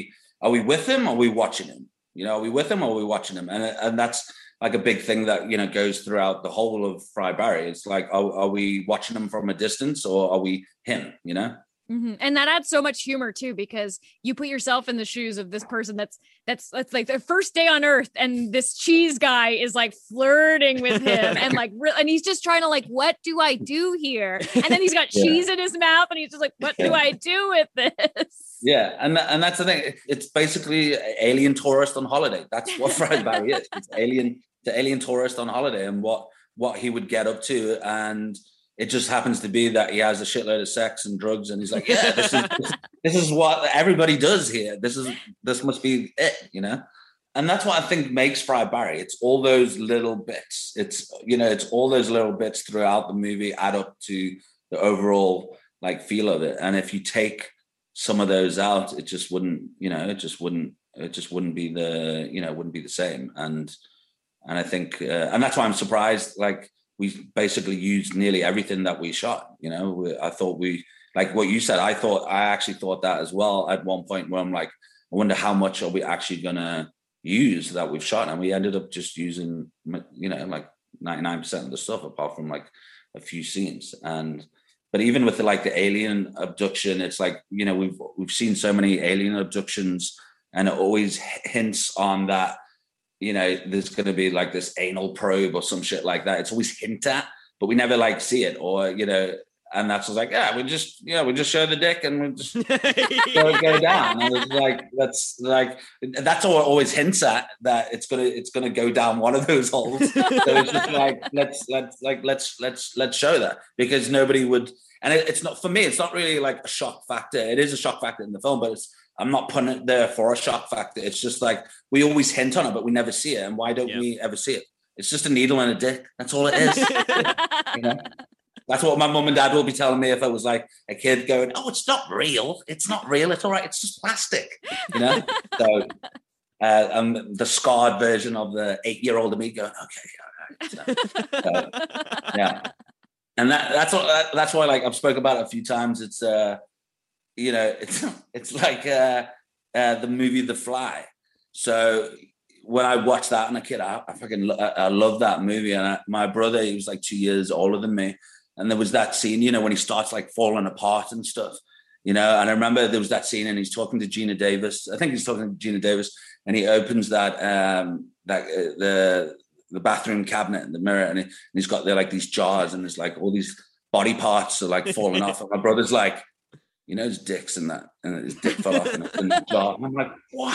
with him? Or are we watching him? Are we with him or are we watching him? And that's like a big thing that, goes throughout the whole of Fried Barry. It's like, are we watching him from a distance or are we him, Mm-hmm. And that adds so much humor too, because you put yourself in the shoes of this person that's like their first day on earth, and this cheese guy is like flirting with him and like, and he's just trying to like, what do I do here? And then he's got cheese in his mouth, and he's just like, what do I do with this? Yeah, and that's the thing. It's basically alien tourist on holiday. That's what Fried Barry is. It's alien tourist on holiday, and what he would get up to, and it just happens to be that he has a shitload of sex and drugs, and he's like, yeah, this is what everybody does here. This must be it, And that's what I think makes Fried Barry. It's all those little bits. It's all those little bits throughout the movie add up to the overall like feel of it. And if you take some of those out, it just wouldn't, it wouldn't be the same. And I think, and that's why I'm surprised, like, we basically used nearly everything that we shot. I thought like what you said, I actually thought that as well at one point where I'm like, I wonder how much are we actually going to use that we've shot. And we ended up just using, like 99% of the stuff apart from like a few scenes. But even with the alien abduction, it's like, we've seen so many alien abductions, and it always hints on that, there's going to be like this anal probe or some shit like that. It's always hint at, but we never like see it, or, and that's like, we just show the dick and we just go down. And it's like, that's all it always hints at, that it's going to go down one of those holes. So it's just like, let's show that, because nobody would, and it's not, for me, it's not really like a shock factor. It is a shock factor in the film, but I'm not putting it there for a shock factor. It's just like, we always hint on it, but we never see it. And why don't we ever see it? It's just a needle and a dick. That's all it is. That's what my mum and dad will be telling me if I was like a kid going, oh, it's not real. It's not real. It's all right. It's just plastic. So I'm the scarred version of the 8-year-old of me going, okay, all right. So, yeah. And that's why, like, I've spoken about it a few times. It's, it's like the movie The Fly. So when I watched that as a kid, I love that movie. And my brother, he was like 2 years older than me. And there was that scene, when he starts like falling apart and stuff, and I remember there was that scene and he's talking to Gina Davis. I think he's talking to Gina Davis, and he opens the bathroom cabinet in the mirror, and he's got there like these jars, and there's like all these body parts are like falling off. And my brother's like, his dick's in that, and his dick fell off in the jar. And I'm like, what?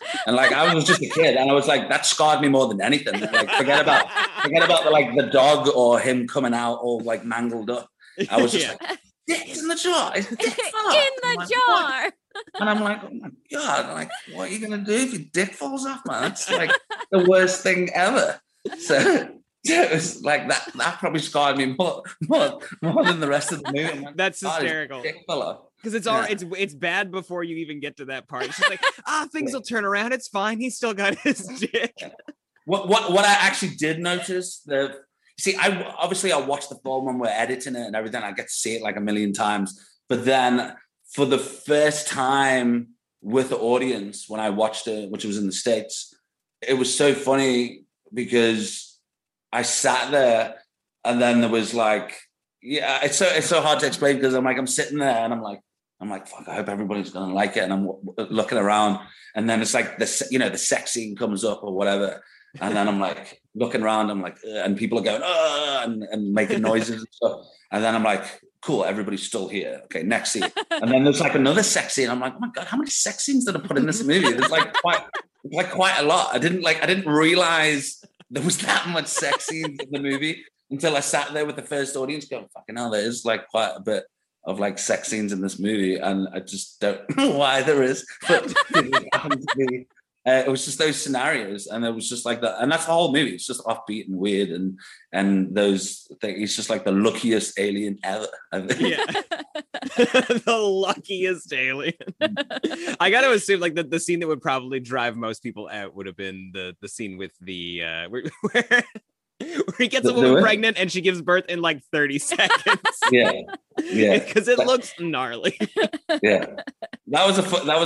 And like, I was just a kid, and I was like, that scarred me more than anything. Like, forget about the dog or him coming out all like mangled up. I was just like, dick in the jar. It's dick in the jar. And I'm like, oh my God, like, what are you gonna do if your dick falls off, man? That's like the worst thing ever. So it was like that probably scarred me more than the rest of the movie. Like, that's hysterical. Because it's bad before you even get to that part. It's just like, things will turn around. It's fine. He's still got his dick. What I actually did notice, I watched the film when we're editing it and everything. I get to see it like a million times. But then for the first time with the audience, when I watched it, which was in the States, it was so funny because I sat there and then there was like, it's so hard to explain because I'm sitting there and I'm like, fuck, I hope everybody's going to like it. And I'm looking around and then it's like the sex scene comes up or whatever. And then I'm like looking around, I'm like, and people are going, and making noises and stuff. And then I'm like, cool, everybody's still here. Okay, next scene. And then there's like another sex scene. I'm like, oh my God, how many sex scenes did I put in this movie? There's like quite a lot. I didn't realize there was that much sex scenes in the movie until I sat there with the first audience going, fucking hell, there is like quite a bit of like sex scenes in this movie. And I just don't know why there is, but it happened to be. It was just those scenarios, and it was just like that, and that's the whole movie. It's just offbeat and weird, and those things. It's just like the luckiest alien ever. Yeah, the luckiest alien. I got to assume like the scene that would probably drive most people out would have been the scene with the where he gets a woman pregnant and she gives birth in like 30 seconds. Yeah, because it looks gnarly. Yeah, that was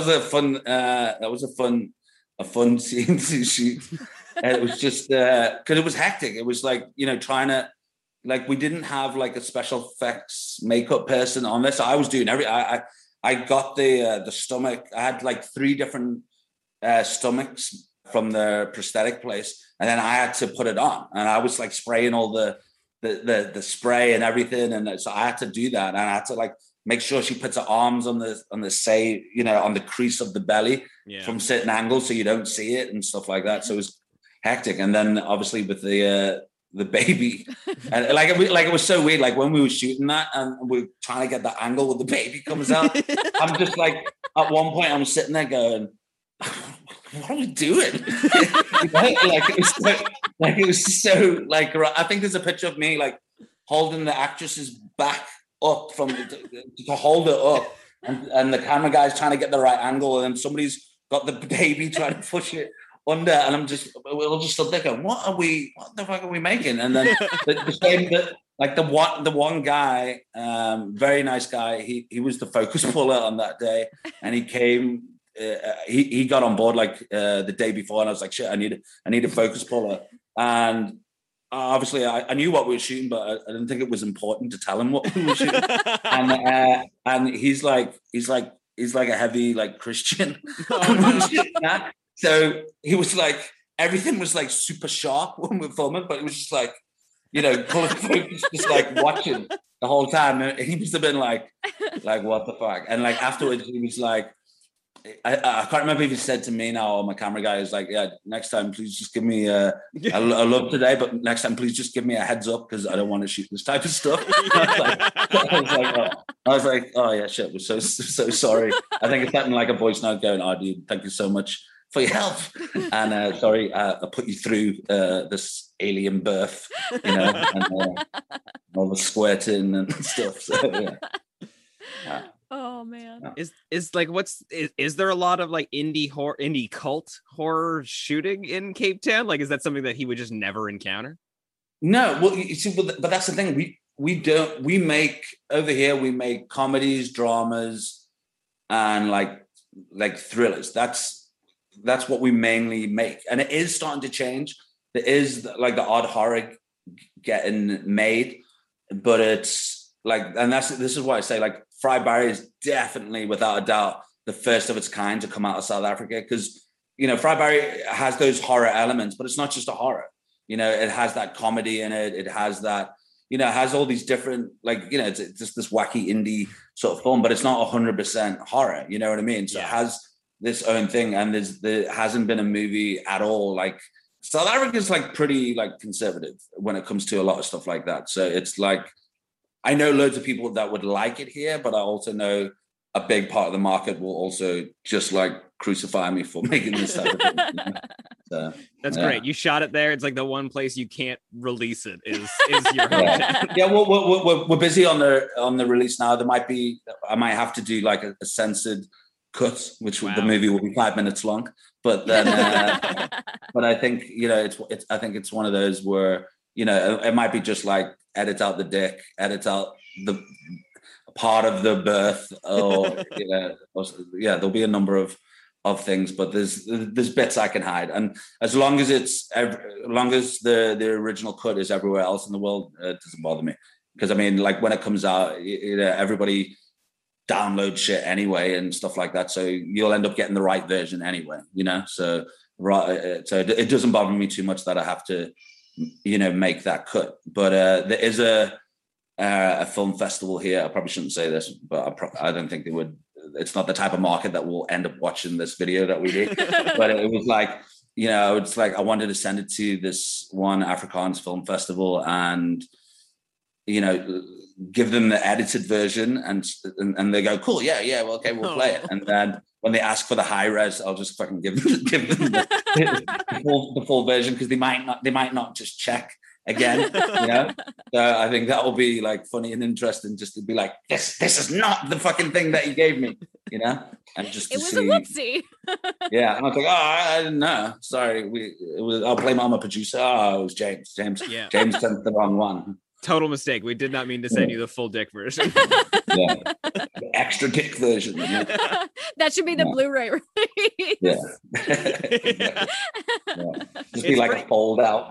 a fun scene to shoot. And it was just because it was hectic. It was like, trying to, like, we didn't have like a special effects makeup person on this. So I was doing I got the stomach. I had like 3 different stomachs from the prosthetic place, and then I had to put it on, and I was like spraying all the spray and everything, and so I had to do that, and I had to like make sure she puts her arms on the on the crease of the belly from certain angles so you don't see it and stuff like that. So it was hectic. And then obviously with the baby, and it was so weird. Like when we were shooting that and we were trying to get that angle where the baby comes out, I'm just like, at one point I'm sitting there going, what are we doing? It was so like, I think there's a picture of me like holding the actress's back up to hold it up, and the camera guy's trying to get the right angle, and then somebody's got the baby trying to push it under, and we'll just stood there going, what the fuck are we making? And then the one guy, very nice guy, he was the focus puller on that day, and he came. He got on board like the day before, and I was like, shit, I need a focus puller. And obviously I knew what we were shooting, but I didn't think it was important to tell him what we were shooting. And he's like a heavy like Christian. So he was like, everything was like super sharp when we were filming, but it was just like, color focus, just like watching the whole time. And he must have been like what the fuck? And like afterwards he was like, I can't remember if he said to me now, or my camera guy is like, yeah, next time please just give me I love today, but next time please just give me a heads up because I don't want to shoot this type of stuff. I was like, oh yeah, shit, we're so sorry. I think it's something like a voice note going, oh dude, thank you so much for your help, and sorry I put you through this alien birth, and all the squirting and stuff. So yeah. Oh man. Is like is there a lot of like indie cult horror shooting in Cape Town? Like, is that something that he would just never encounter? No, well, you see, but that's the thing. We make comedies, dramas, and like thrillers. That's what we mainly make, and it is starting to change. There is like the odd horror getting made, but it's like, and this is why I say like, Fried Barry is definitely, without a doubt, the first of its kind to come out of South Africa, because, Fried Barry has those horror elements, but it's not just a horror. It has that comedy in it. It has that, it has all these different, it's just this wacky indie sort of film, but it's not 100% horror. You know what I mean? So it has this own thing, and there hasn't been a movie at all. Like South Africa's like pretty like conservative when it comes to a lot of stuff like that. So it's like, I know loads of people that would like it here, but I also know a big part of the market will also just like crucify me for making this type of thing. You know? So, that's great. You shot it there. It's like the one place you can't release it is your hometown. Yeah, we're busy on the release now. I might have to do like a censored cut, which the movie will be 5 minutes long. But then, but I think I think it's one of those where it might be just like edit out the dick, edit out the part of the birth, or there'll be a number of things, but there's bits I can hide, and as long as the original cut is everywhere else in the world, it doesn't bother me. Because I mean, like when it comes out, everybody download shit anyway and stuff like that, so you'll end up getting the right version anyway, so it doesn't bother me too much that I have to make that cut. But there is a film festival here. I probably shouldn't say this, but I don't think they would. It's not the type of market that will end up watching this video that we do. But it was like, it's like I wanted to send it to this one Afrikaans film festival and give them the edited version, and they go, cool, yeah, well, okay, we'll play it. And then when they ask for the high res, I'll just fucking give them the full version, because they might not just check again. So I think that will be like funny and interesting, just to be like, this is not the fucking thing that you gave me, and just it was a whoopsie. Yeah, and I was like, I didn't know, sorry. I'll blame it on my producer. It was James James sent the wrong one. Total mistake. We did not mean to send you the full dick version. Yeah. The extra dick version. That should be the Blu-ray release. Yeah. Just be like a fold out.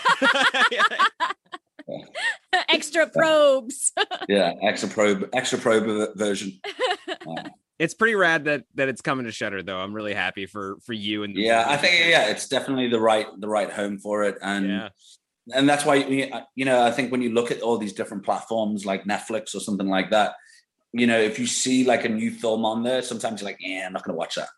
Extra probes. Extra probe version. It's pretty rad that it's coming to Shudder, though. I'm really happy for you and I think it's definitely the right home for it, and that's why I think when you look at all these different platforms like Netflix or something like that, if you see like a new film on there, sometimes you're like, I'm not going to watch that,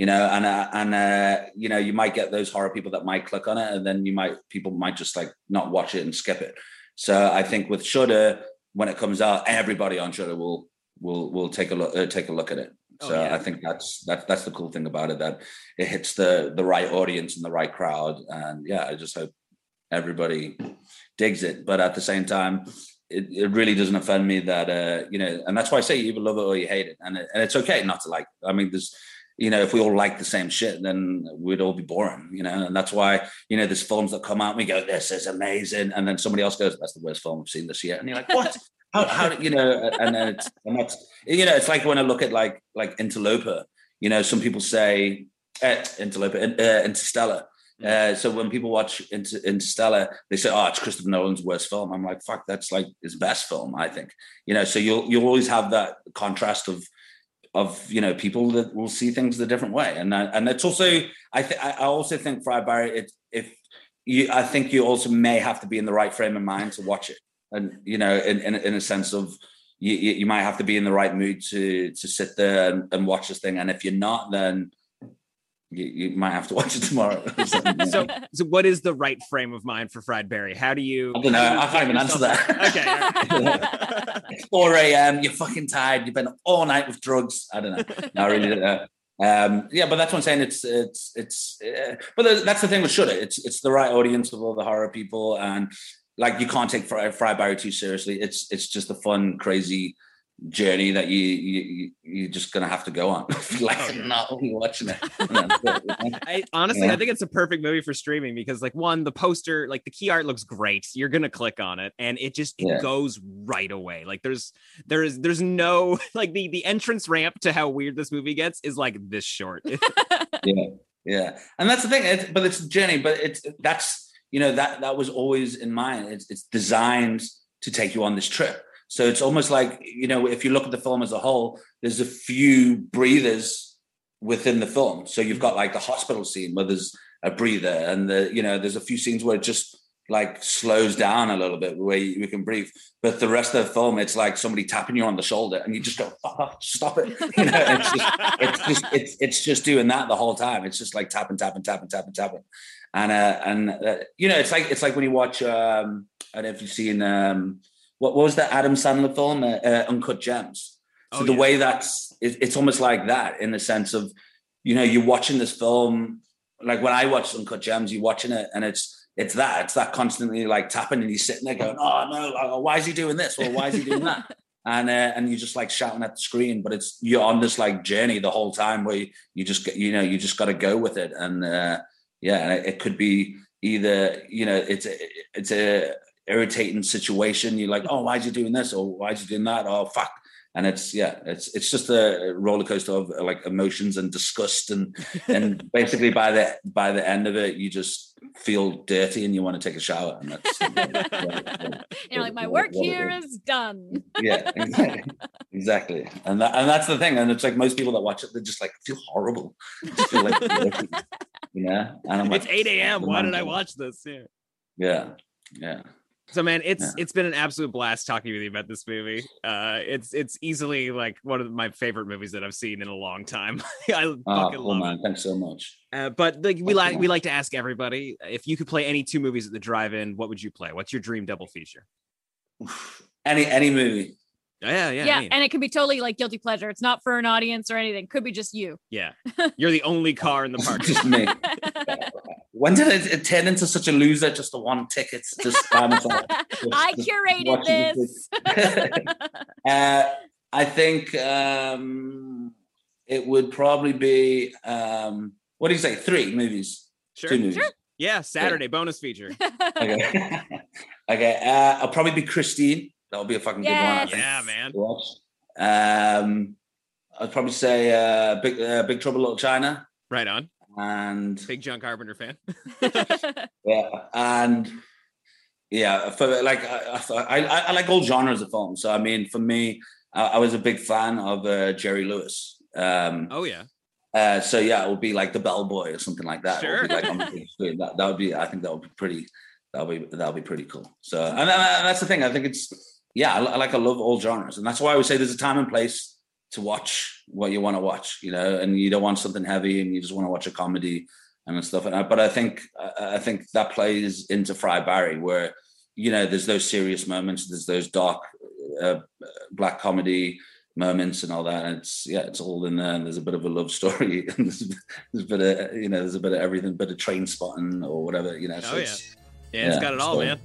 and you might get those horror people that might click on it, and then people might just like not watch it and skip it. So I think with Shudder, when it comes out, everybody on Shudder will take a look at it. So I think that's the cool thing about it, that it hits the right audience and the right crowd, and I just hope everybody digs it. But at the same time, it really doesn't offend me that and that's why I say you either love it or you hate it, and it's okay not to like. I mean, there's if we all like the same shit, then we'd all be boring, and that's why there's films that come out and we go, this is amazing, and then somebody else goes, that's the worst film I've seen this year, and you're like, what? how and then that's it's like when I look at like Interloper, some people say Interstellar. So when people watch Interstellar, they say, "Oh, it's Christopher Nolan's worst film." I'm like, "Fuck, that's like his best film, I think." So you'll always have that contrast of people that will see things the different way, and it's also I also think Fried Barry. I think you also may have to be in the right frame of mind to watch it, and in a sense of you might have to be in the right mood to sit there and watch this thing, and if you're not, then you might have to watch it tomorrow. So what is the right frame of mind for Fried Barry? How do you? I don't know. I can't even answer that. Okay. It's 4 a.m. You're fucking tired. You've been up all night with drugs. I don't know. No, I really don't know. But that's what I'm saying. But that's the thing with Shudder. It's the right audience of all the horror people, and like you can't take Fried Barry too seriously. It's just a fun, crazy journey that you're just gonna have to go on. Not only watching it. I think it's a perfect movie for streaming, because like the poster, like the key art looks great. You're gonna click on it and it goes right away. Like there's no like the entrance ramp to how weird this movie gets is like this short. Yeah, and that's the thing. But it's a journey. But that was always in mind. It's designed to take you on this trip. So it's almost like, if you look at the film as a whole, there's a few breathers within the film. So you've got like the hospital scene where there's a breather, and there's a few scenes where it just like slows down a little bit where we can breathe. But the rest of the film, it's like somebody tapping you on the shoulder and you just go, oh, stop it. You know, it's just doing that the whole time. It's just like tapping. And you know, it's like when you watch, I don't know if you've seen, what was that Adam Sandler film, Uncut Gems? So the way it's almost like that in the sense of, you know, you're watching this film, like when I watch Uncut Gems, you're watching it and it's that constantly like tapping and you're sitting there going, oh no, why is he doing this? Or why is he doing that? And you're just like shouting at the screen, but you're on this like journey the whole time where you just got to go with it. And and it could be either, you know, it's a irritating situation. You're like, oh, why is he doing this? Or why is he doing that? Oh, fuck. And it's just a roller coaster of like emotions and disgust, and basically by the end of it, you just feel dirty and you want to take a shower. And that's you're like, my work here is done. Yeah, exactly. And that's the thing. And it's like most people that watch it, they just like feel horrible. Just feel like dirty, you know. And I'm like, it's 8 a.m. Why did I watch this? Yeah. So man, it's been an absolute blast talking with you about this movie. It's easily like one of my favorite movies that I've seen in a long time. I fucking love it. Thanks so much. But like we like to ask everybody, if you could play any two movies at the drive-in, what would you play? What's your dream double feature? Any movie. Yeah, and it can be totally like guilty pleasure. It's not for an audience or anything. Could be just you. Yeah, you're the only car in the park. Just me. When did it turn into such a loser? Just the one ticket. I curated this. I think it would probably be what do you say? 3 movies. Sure. 2 movies. Sure. Yeah, Saturday bonus feature. Okay. I'll probably be Christine. That'll be a fucking good one. I think. Yeah, man. I'd probably say Big Trouble in Little China. Right on. And big John Carpenter fan. For like I like all genres of films. So I mean, for me, I was a big fan of Jerry Lewis. So it would be like The Bellboy or something like that. Sure. Like on the big screen. That would be. I think that would be pretty. That'll be pretty cool. So and that's the thing. I think it's I love all genres, and that's why I would say there's a time and place to watch what you want to watch, you know, and you don't want something heavy and you just want to watch a comedy and stuff like that. But I think that plays into Fried Barry, where, you know, there's those serious moments, there's those dark black comedy moments and all that. And it's all in there. And there's a bit of a love story, and there's a bit of, you know, there's a bit of everything, bit of train spotting or whatever, you know. So it's got it all, man.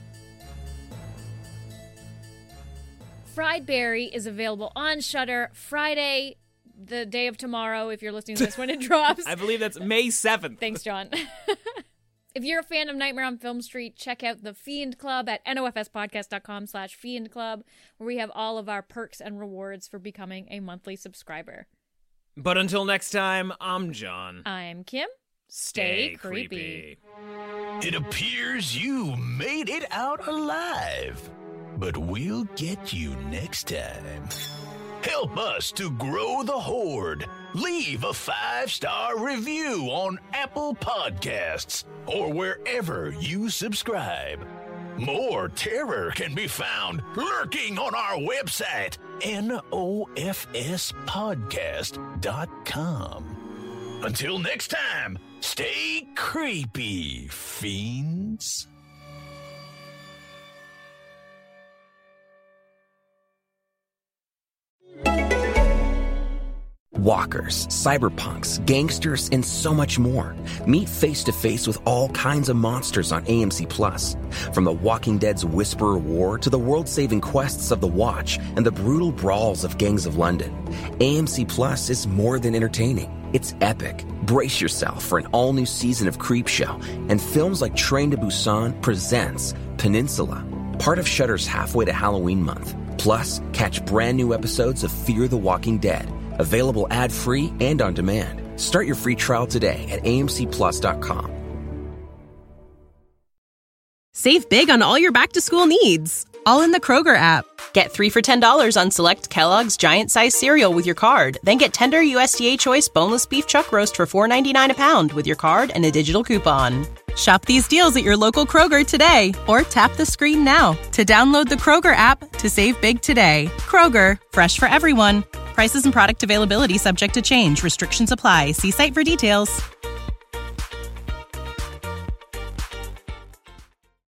Fried Barry is available on Shudder Friday, the day of tomorrow, if you're listening to this when it drops. I believe that's May 7th. Thanks, John. If you're a fan of Nightmare on Film Street, check out the Fiend Club at nofspodcast.com/Fiend Club, where we have all of our perks and rewards for becoming a monthly subscriber. But until next time, I'm John. I'm Kim. Stay creepy. It appears you made it out alive, but we'll get you next time. Help us to grow the horde. Leave a 5-star review on Apple Podcasts or wherever you subscribe. More terror can be found lurking on our website, nofspodcast.com. Until next time, stay creepy, fiends. Walkers, cyberpunks, gangsters, and so much more. Meet face-to-face with all kinds of monsters on AMC+. From The Walking Dead's Whisperer War to the world-saving quests of The Watch and the brutal brawls of Gangs of London. AMC+ is more than entertaining. It's epic. Brace yourself for an all-new season of Creepshow, and films like Train to Busan presents Peninsula, part of Shudder's Halfway to Halloween month. Plus, catch brand new episodes of Fear the Walking Dead, available ad-free and on demand. Start your free trial today at amcplus.com. Save big on all your back-to-school needs, all in the Kroger app. Get 3 for $10 on select Kellogg's Giant-Size cereal with your card. Then get tender USDA Choice boneless beef chuck roast for $4.99 a pound with your card and a digital coupon. Shop these deals at your local Kroger today, or tap the screen now to download the Kroger app to save big today. Kroger, fresh for everyone. Prices and product availability subject to change. Restrictions apply. See site for details.